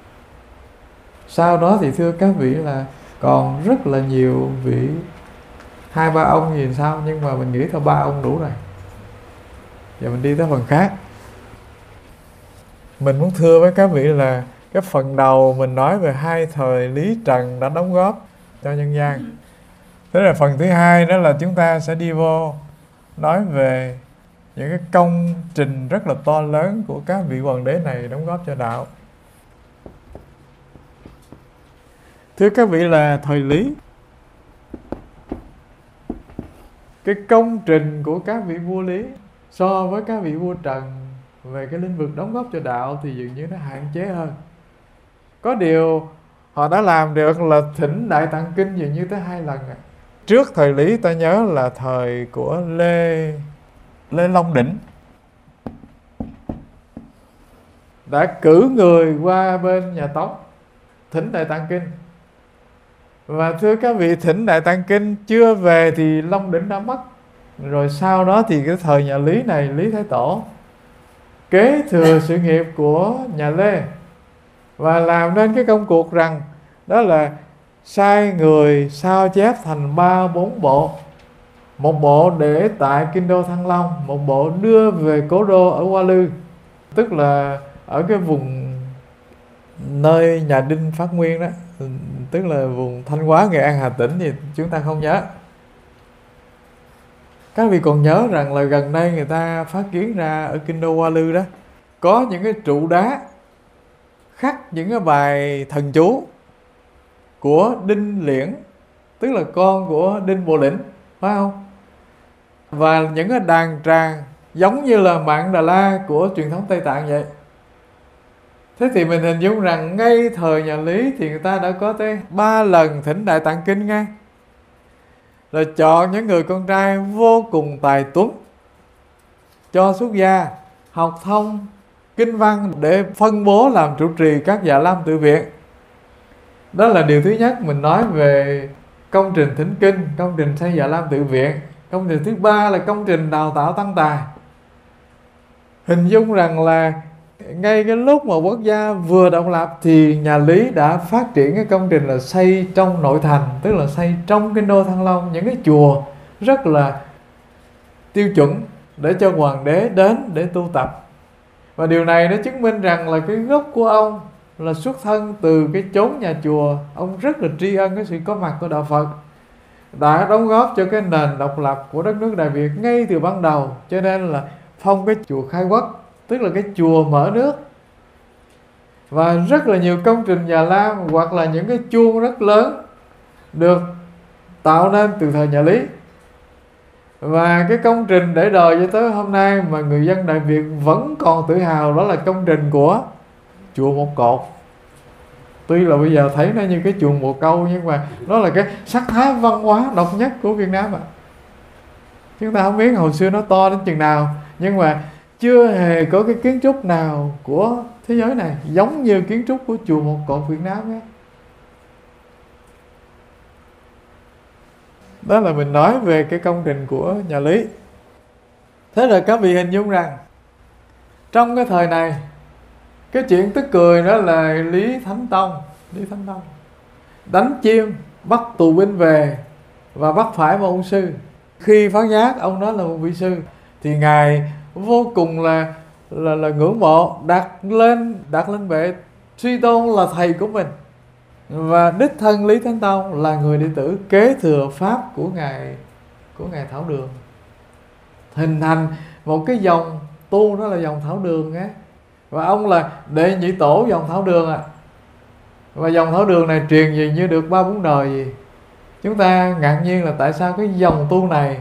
Speaker 1: Sau đó thì thưa các vị là còn rất là nhiều vị, 2-3 ông gì sao, nhưng mà mình nghĩ thôi 3 ông đủ rồi. Giờ mình đi tới phần khác. Mình muốn thưa với các vị là cái phần đầu mình nói về 2 thời Lý Trần đã đóng góp cho nhân gian. Thế là phần thứ hai đó là chúng ta sẽ đi vô nói về những cái công trình rất là to lớn của các vị hoàng đế này đóng góp cho đạo. Thưa các vị, là thời Lý, cái công trình của các vị vua Lý so với các vị vua Trần về cái lĩnh vực đóng góp cho đạo thì dường như nó hạn chế hơn. Có điều họ đã làm được là thỉnh Đại Tạng Kinh dường như tới 2 lần. Trước thời Lý ta nhớ là thời của Lê Long Đỉnh đã cử người qua bên nhà Tống thỉnh Đại Tạng Kinh. Và thưa các vị, thỉnh Đại Tạng Kinh chưa về thì Long Đỉnh đã mất. Rồi sau đó thì cái thời nhà Lý này, Lý Thái Tổ kế thừa sự nghiệp của nhà Lê và làm nên cái công cuộc rằng đó là sai người sao chép thành 3-4 bộ. Một bộ để tại Kinh Đô Thăng Long, một bộ đưa về cố đô ở Hoa Lư, tức là ở cái vùng nơi nhà Đinh phát nguyên đó, tức là vùng Thanh Hóa, Nghệ An, Hà Tĩnh thì chúng ta không nhớ. Các vị còn nhớ rằng là gần đây người ta phát kiến ra ở Kinh Đô Hoa Lư đó có những cái trụ đá khắc những cái bài thần chú của Đinh Liễn, tức là con của Đinh Bộ Lĩnh, phải không? Và những cái đàn tràng giống như là Mạn Đà La của truyền thống Tây Tạng vậy. Thế thì mình hình dung rằng ngay thời nhà Lý thì người ta đã có tới 3 lần thỉnh Đại Tạng Kinh ngay. Rồi chọn những người con trai vô cùng tài tuấn cho xuất gia, học thông kinh văn để phân bố làm trụ trì các Dạ Lam tự viện. Đó là điều thứ nhất mình nói về công trình thỉnh kinh, công trình xây Dạ Lam tự viện. Công trình thứ ba là công trình đào tạo tăng tài. Hình dung rằng là ngay cái lúc mà quốc gia vừa độc lập thì nhà Lý đã phát triển cái công trình là xây trong nội thành, tức là xây trong Kinh Đô Thăng Long những cái chùa rất là tiêu chuẩn để cho hoàng đế đến để tu tập. Và điều này nó chứng minh rằng là cái gốc của ông là xuất thân từ cái chốn nhà chùa. Ông rất là tri ân cái sự có mặt của đạo Phật, đã đóng góp cho cái nền độc lập của đất nước Đại Việt ngay từ ban đầu. Cho nên là phong cái chùa khai quốc, tức là cái chùa mở nước. Và rất là nhiều công trình Già Lam hoặc là những cái chuông rất lớn được tạo nên từ thời nhà Lý. Và cái công trình để đời cho tới hôm nay mà người dân Đại Việt vẫn còn tự hào, đó là công trình của chùa Một Cột. Tuy là bây giờ thấy nó như cái chùa Bồ Câu, nhưng mà nó là cái sắc thái văn hóa độc nhất của Việt Nam. Chúng ta không biết hồi xưa nó to đến chừng nào, nhưng mà chưa hề có cái kiến trúc nào của thế giới này giống như kiến trúc của chùa Một Cột Việt Nam ấy. Đó là mình nói về cái công trình của nhà Lý. Thế rồi các vị hình dung rằng trong cái thời này, cái chuyện tức cười đó là Lý Thánh Tông đánh chim bắt tù binh về và bắt phải một ông sư. Khi phát giác ông đó là một vị sư thì ngài vô cùng là ngưỡng mộ, đặt lên bệ suy tôn là thầy của mình. Và đích thân Lý Thánh Tông là người đệ tử kế thừa pháp của ngài Thảo Đường, hình thành một cái dòng tu, đó là dòng Thảo Đường á. Và ông là đệ nhị tổ dòng Thảo Đường à. Và dòng Thảo Đường này truyền gì như được 3-4 đời gì. Chúng ta ngạc nhiên là tại sao cái dòng tu này,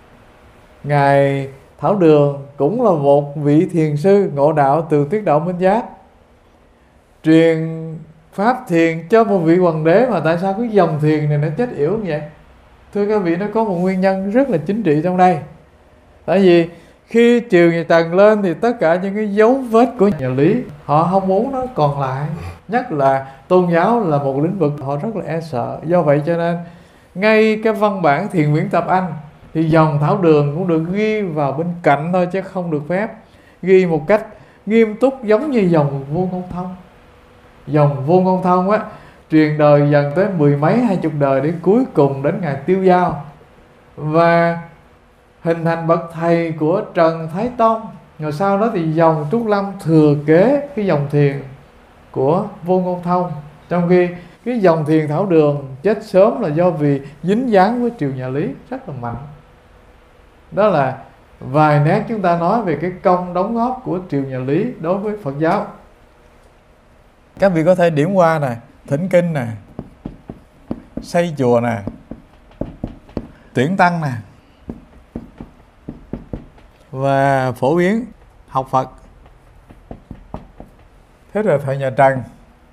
Speaker 1: ngài Thảo Đường cũng là một vị thiền sư ngộ đạo từ Tiết Độ Minh Giác, truyền pháp thiền cho một vị hoàng đế, mà tại sao cái dòng thiền này nó chết yểu như vậy? Thưa các vị, nó có một nguyên nhân rất là chính trị trong đây. Tại vì khi triều nhà Tần lên thì tất cả những cái dấu vết của nhà Lý họ không muốn nó còn lại. Nhất là tôn giáo là một lĩnh vực họ rất là e sợ. Do vậy cho nên ngay cái văn bản Thiền Nguyễn Tập Anh thì dòng Thảo Đường cũng được ghi vào bên cạnh thôi, chứ không được phép ghi một cách nghiêm túc giống như dòng Vô Ngôn Thông. Dòng Vô Ngôn Thông á, truyền đời dần tới 10 mấy 20 đời đến cuối cùng đến ngày Tiêu Dao và hình thành bậc thầy của Trần Thái Tông. Rồi sau đó thì dòng Trúc Lâm thừa kế cái dòng thiền của Vô Ngôn Thông, trong khi cái dòng thiền Thảo Đường chết sớm là do vì dính dáng với triều nhà Lý rất là mạnh. Đó là vài nét chúng ta nói về cái công đóng góp của triều nhà Lý đối với Phật giáo. Các vị có thể điểm qua nè, thỉnh kinh nè, xây chùa nè, tuyển tăng nè, và phổ biến học Phật. Thế rồi thời nhà Trần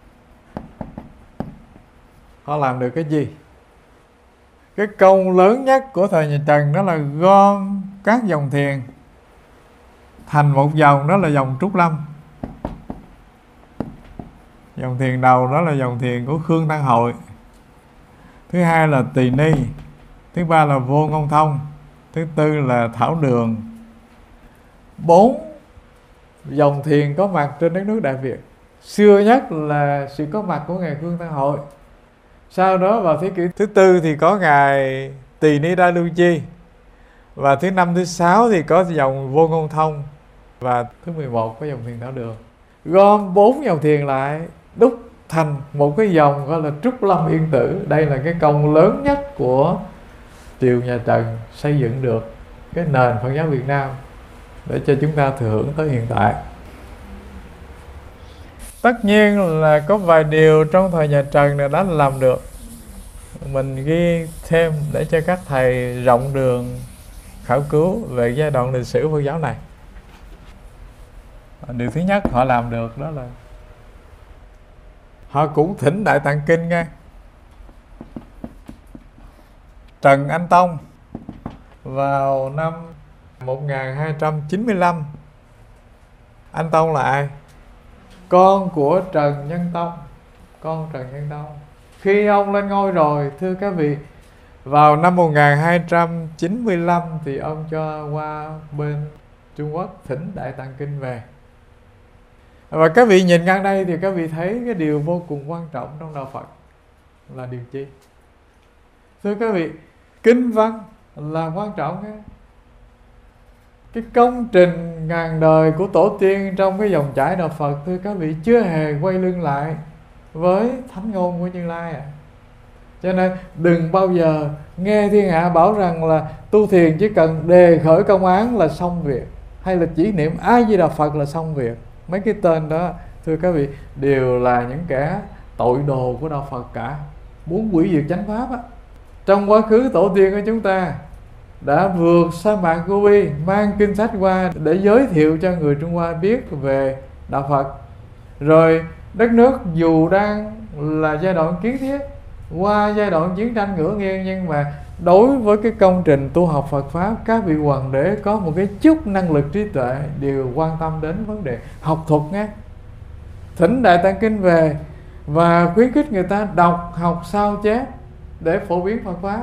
Speaker 1: họ làm được cái gì? Cái công lớn nhất của thời nhà Trần đó là gom các dòng thiền thành một dòng, đó là dòng Trúc Lâm. Dòng thiền đầu đó là dòng thiền của Khương Tăng Hội, thứ hai là Tỳ Ni, thứ ba là Vô Ngôn Thông, thứ tư là Thảo Đường. 4 dòng thiền có mặt trên đất nước Đại Việt. Xưa nhất là sự có mặt của Ngài Khương Tăng Hội. Sau đó vào thế kỷ thứ tư thì có Ngài Tỳ Ni Đa Lưu Chi. Và thứ 5, thứ 6 thì có dòng Vô Ngôn Thông. Và thứ 11 có dòng thiền Thảo Đường. Gom 4 dòng thiền lại đúc thành một cái dòng gọi là Trúc Lâm Yên Tử. Đây là cái công lớn nhất của triều nhà Trần xây dựng được cái nền Phật giáo Việt Nam để cho chúng ta thừa hưởng tới hiện tại. Tất nhiên là có vài điều trong thời nhà Trần này đã làm được, mình ghi thêm để cho các thầy rộng đường khảo cứu về giai đoạn lịch sử Phật giáo này. Điều thứ nhất họ làm được đó là họ cũng thỉnh Đại Tạng Kinh nghe. Trần Anh Tông vào năm 1295. Anh Tông là ai? Con của Trần Nhân Tông. Con Trần Nhân Tông. Khi ông lên ngôi rồi, thưa các vị, vào năm 1295 thì ông cho qua bên Trung Quốc thỉnh Đại Tạng Kinh về. Và các vị nhìn ngang đây thì các vị thấy cái điều vô cùng quan trọng trong đạo Phật là điều chi? Thưa các vị, kinh văn là quan trọng ấy. Cái công trình ngàn đời của tổ tiên trong cái dòng chảy đạo Phật, thưa các vị, chưa hề quay lưng lại với thánh ngôn của Như Lai ạ. Cho nên đừng bao giờ nghe thiên hạ bảo rằng là tu thiền chỉ cần đề khởi công án là xong việc, hay là chỉ niệm A Di Đà Phật là xong việc. Mấy cái tên đó, thưa các vị, đều là những kẻ tội đồ của đạo Phật cả, muốn hủy diệt chánh pháp á. Trong quá khứ tổ tiên của chúng ta đã vượt sa mạc Gobi, mang kinh sách qua để giới thiệu cho người Trung Hoa biết về đạo Phật. Rồi đất nước dù đang là giai đoạn kiến thiết, qua giai đoạn chiến tranh ngửa nghiêng, nhưng mà đối với cái công trình tu học Phật Pháp, các vị hoàng đế có một cái chút năng lực trí tuệ đều quan tâm đến vấn đề học thuật nghe. Thỉnh Đại Tạng Kinh về và khuyến khích người ta đọc, học, sao chép để phổ biến Phật Pháp.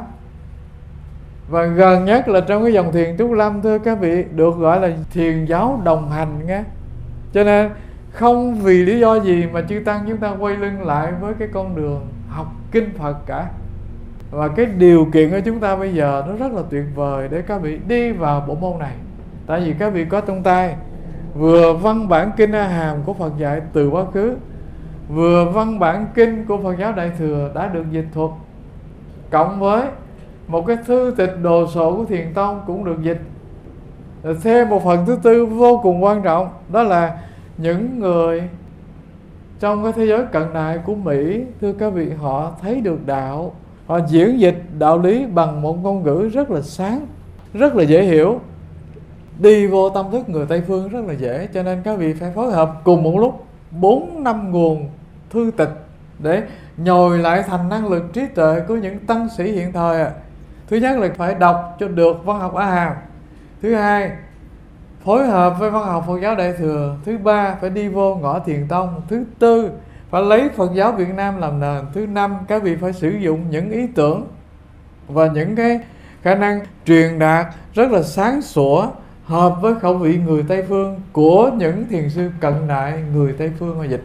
Speaker 1: Và gần nhất là trong cái dòng thiền Trúc Lâm, thưa các vị, được gọi là thiền giáo đồng hành nghe. Cho nên không vì lý do gì mà chư Tăng chúng ta quay lưng lại với cái con đường học kinh Phật cả. Và cái điều kiện của chúng ta bây giờ nó rất là tuyệt vời để các vị đi vào bộ môn này. Tại vì các vị có trong tay vừa văn bản kinh A Hàm của Phật dạy từ quá khứ, vừa văn bản kinh của Phật giáo Đại Thừa đã được dịch thuật, cộng với một cái thư tịch đồ sộ của Thiền Tông cũng được dịch. Rồi thêm một phần thứ tư vô cùng quan trọng, đó là những người trong cái thế giới cận đại của Mỹ, thưa các vị, họ thấy được đạo, họ diễn dịch đạo lý bằng một ngôn ngữ rất là sáng, rất là dễ hiểu, đi vô tâm thức người Tây phương rất là dễ. Cho nên các vị phải phối hợp cùng một lúc 4-5 nguồn thư tịch để nhồi lại thành năng lực trí tuệ của những tăng sĩ hiện thời ạ. Thứ nhất là phải đọc cho được văn học A Hàm, thứ hai phối hợp với văn học Phật giáo Đại Thừa, thứ ba phải đi vô ngõ Thiền Tông, thứ tư phải lấy Phật giáo Việt Nam làm nền, thứ năm các vị phải sử dụng những ý tưởng và những cái khả năng truyền đạt rất là sáng sủa, hợp với khẩu vị người Tây phương của những thiền sư cận đại người Tây phương họ dịch.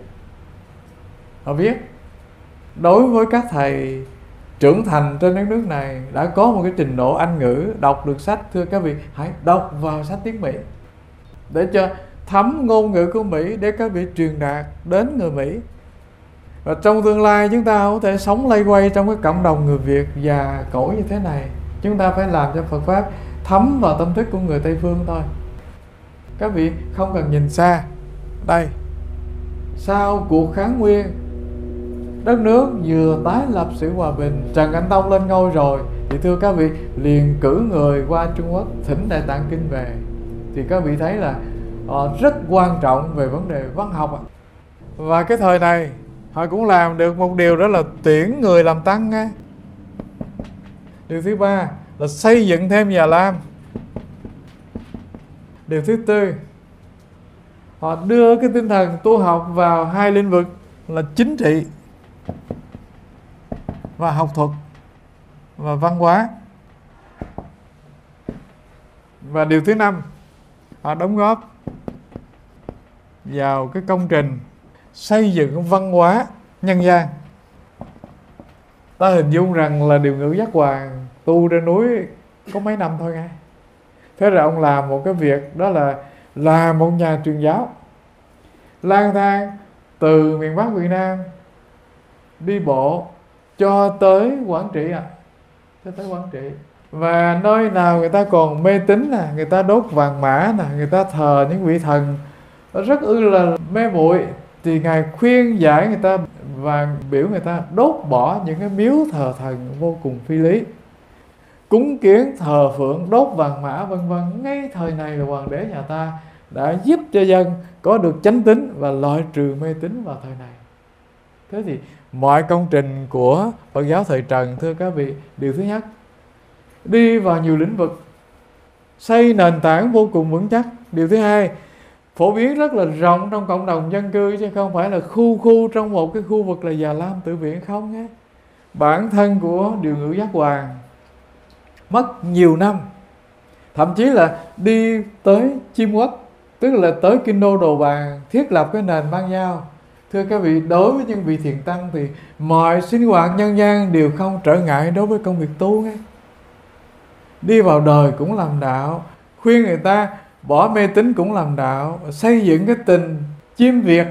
Speaker 1: Họ viết đối với các thầy trưởng thành trên đất nước này đã có một cái trình độ Anh ngữ, đọc được sách, thưa các vị, hãy đọc vào sách tiếng Mỹ để cho thấm ngôn ngữ của Mỹ, để các vị truyền đạt đến người Mỹ. Và trong tương lai chúng ta có thể sống lây quay trong cái cộng đồng người Việt già cỗi như thế này. Chúng ta phải làm cho Phật Pháp thấm vào tâm thức của người Tây phương thôi. Các vị không cần nhìn xa. Đây, sau cuộc kháng nguyên, đất nước vừa tái lập sự hòa bình, Trần Anh Tông lên ngôi rồi, thì thưa các vị, liền cử người qua Trung Quốc thỉnh Đại Tạng Kinh về. Thì các vị thấy là rất quan trọng về vấn đề văn học. Và cái thời này họ cũng làm được một điều, đó là tuyển người làm tăng nghe. Điều thứ ba là xây dựng thêm Già Lam. Điều thứ tư, họ đưa cái tinh thần tu học vào hai lĩnh vực là chính trị và học thuật và văn hóa. Và điều thứ năm, họ đóng góp vào cái công trình xây dựng văn hóa nhân gian. Ta hình dung rằng là Điều Ngữ Giác Hoàng tu trên núi có mấy năm thôi nghe. Thế rồi ông làm một cái việc, đó là một nhà truyền giáo, lang thang từ miền Bắc Việt Nam đi bộ cho tới Quảng Trị cho tới Quảng Trị. Và nơi nào người ta còn mê tín nè, người ta đốt vàng mã nè, người ta thờ những vị thần rất là mê muội, thì Ngài khuyên giải người ta và biểu người ta đốt bỏ những cái miếu thờ thần vô cùng phi lý, cúng kiến thờ phượng, đốt vàng mã vân vân. Ngay thời này là Hoàng đế nhà ta đã giúp cho dân có được chánh tín và loại trừ mê tín vào thời này. Thế thì mọi công trình của Phật giáo thời Trần, thưa các vị, điều thứ nhất, đi vào nhiều lĩnh vực, xây nền tảng vô cùng vững chắc. Điều thứ hai, phổ biến rất là rộng trong cộng đồng dân cư, chứ không phải là khu trong một cái khu vực là Già Lam Tự Viện không nhé. Bản thân của Điều Ngữ Giác Hoàng mất nhiều năm, thậm chí là đi tới Chiêm Quốc, tức là tới Kinh Đô Đồ Bàn, thiết lập cái nền ban giao. Thưa các vị, đối với những vị thiền tăng thì mọi sinh hoạt nhân gian đều không trở ngại đối với công việc tu nghe. Đi vào đời cũng làm đạo, khuyên người ta bỏ mê tín cũng làm đạo, xây dựng cái tình chiêm Việt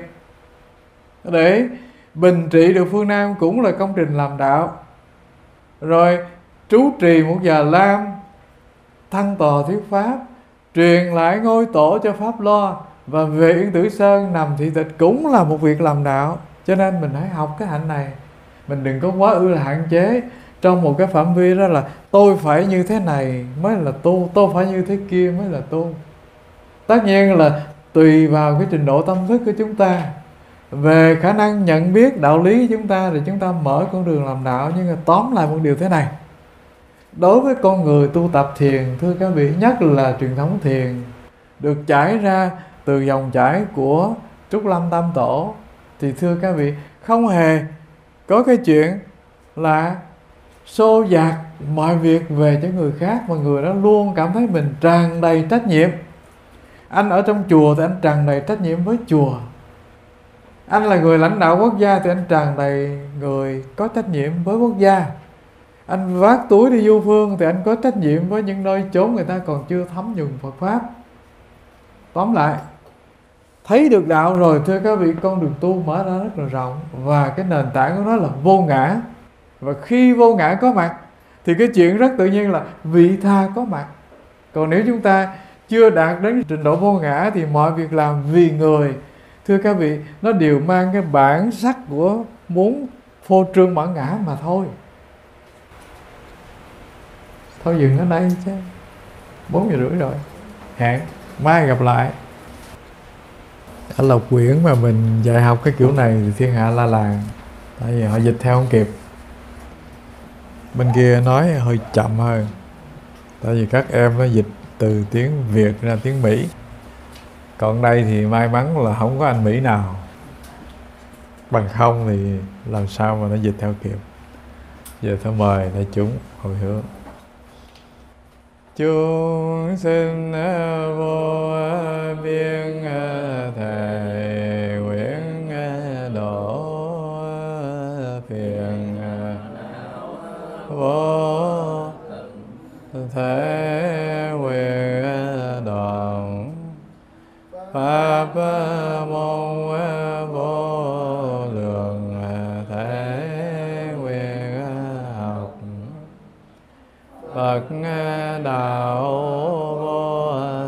Speaker 1: để bình trị được phương Nam cũng là công trình làm đạo. Rồi trú trì một Già Lam, thăng tòa thuyết pháp, truyền lại ngôi tổ cho Pháp Lo, và về Yên Tử Sơn nằm thị tịch cũng là một việc làm đạo. Cho nên mình hãy học cái hạnh này, mình đừng có quá là hạn chế trong một cái phạm vi, đó là tôi phải như thế này mới là tu, tôi phải như thế kia mới là tu. Tất nhiên là tùy vào cái trình độ tâm thức của chúng ta, về khả năng nhận biết đạo lý của chúng ta, thì chúng ta mở con đường làm đạo. Nhưng mà tóm lại một điều thế này, đối với con người tu tập thiền, thưa các vị, nhất là truyền thống thiền được trải ra từ dòng chảy của Trúc Lâm Tam Tổ, thì thưa các vị, không hề có cái chuyện là xô dạt mọi việc về cho người khác, mà người đó luôn cảm thấy mình tràn đầy trách nhiệm. Anh ở trong chùa thì anh tràn đầy trách nhiệm với chùa, anh là người lãnh đạo quốc gia thì anh tràn đầy người có trách nhiệm với quốc gia. Anh vác túi đi du phương thì anh có trách nhiệm với những nơi chốn người ta còn chưa thấm nhuần Phật Pháp. Tóm lại, thấy được đạo rồi, thưa các vị, con đường tu mở ra rất là rộng, và cái nền tảng của nó là vô ngã. Và khi vô ngã có mặt thì cái chuyện rất tự nhiên là vị tha có mặt. Còn nếu chúng ta chưa đạt đến trình độ vô ngã thì mọi việc làm vì người, thưa các vị, nó đều mang cái bản sắc của muốn phô trương bản ngã mà thôi. Thôi dừng ở đây chứ 4:30 rồi. Hẹn mai gặp lại. Ở Lộc Quyển mà mình dạy học cái kiểu này thì thiên hạ la làng, tại vì họ dịch theo không kịp. Bên kia nói hơi chậm hơn, tại vì các em nó dịch từ tiếng Việt ra tiếng Mỹ. Còn đây thì may mắn là không có anh Mỹ nào, bằng không thì làm sao mà nó dịch theo kịp. Giờ tôi mời đại chúng hồi hướng. Chúng sinh vô biên thệ nguyện độ phiền vô thể nguyện đoạn pháp môn vô lượng thể nguyện học Phật đạo vô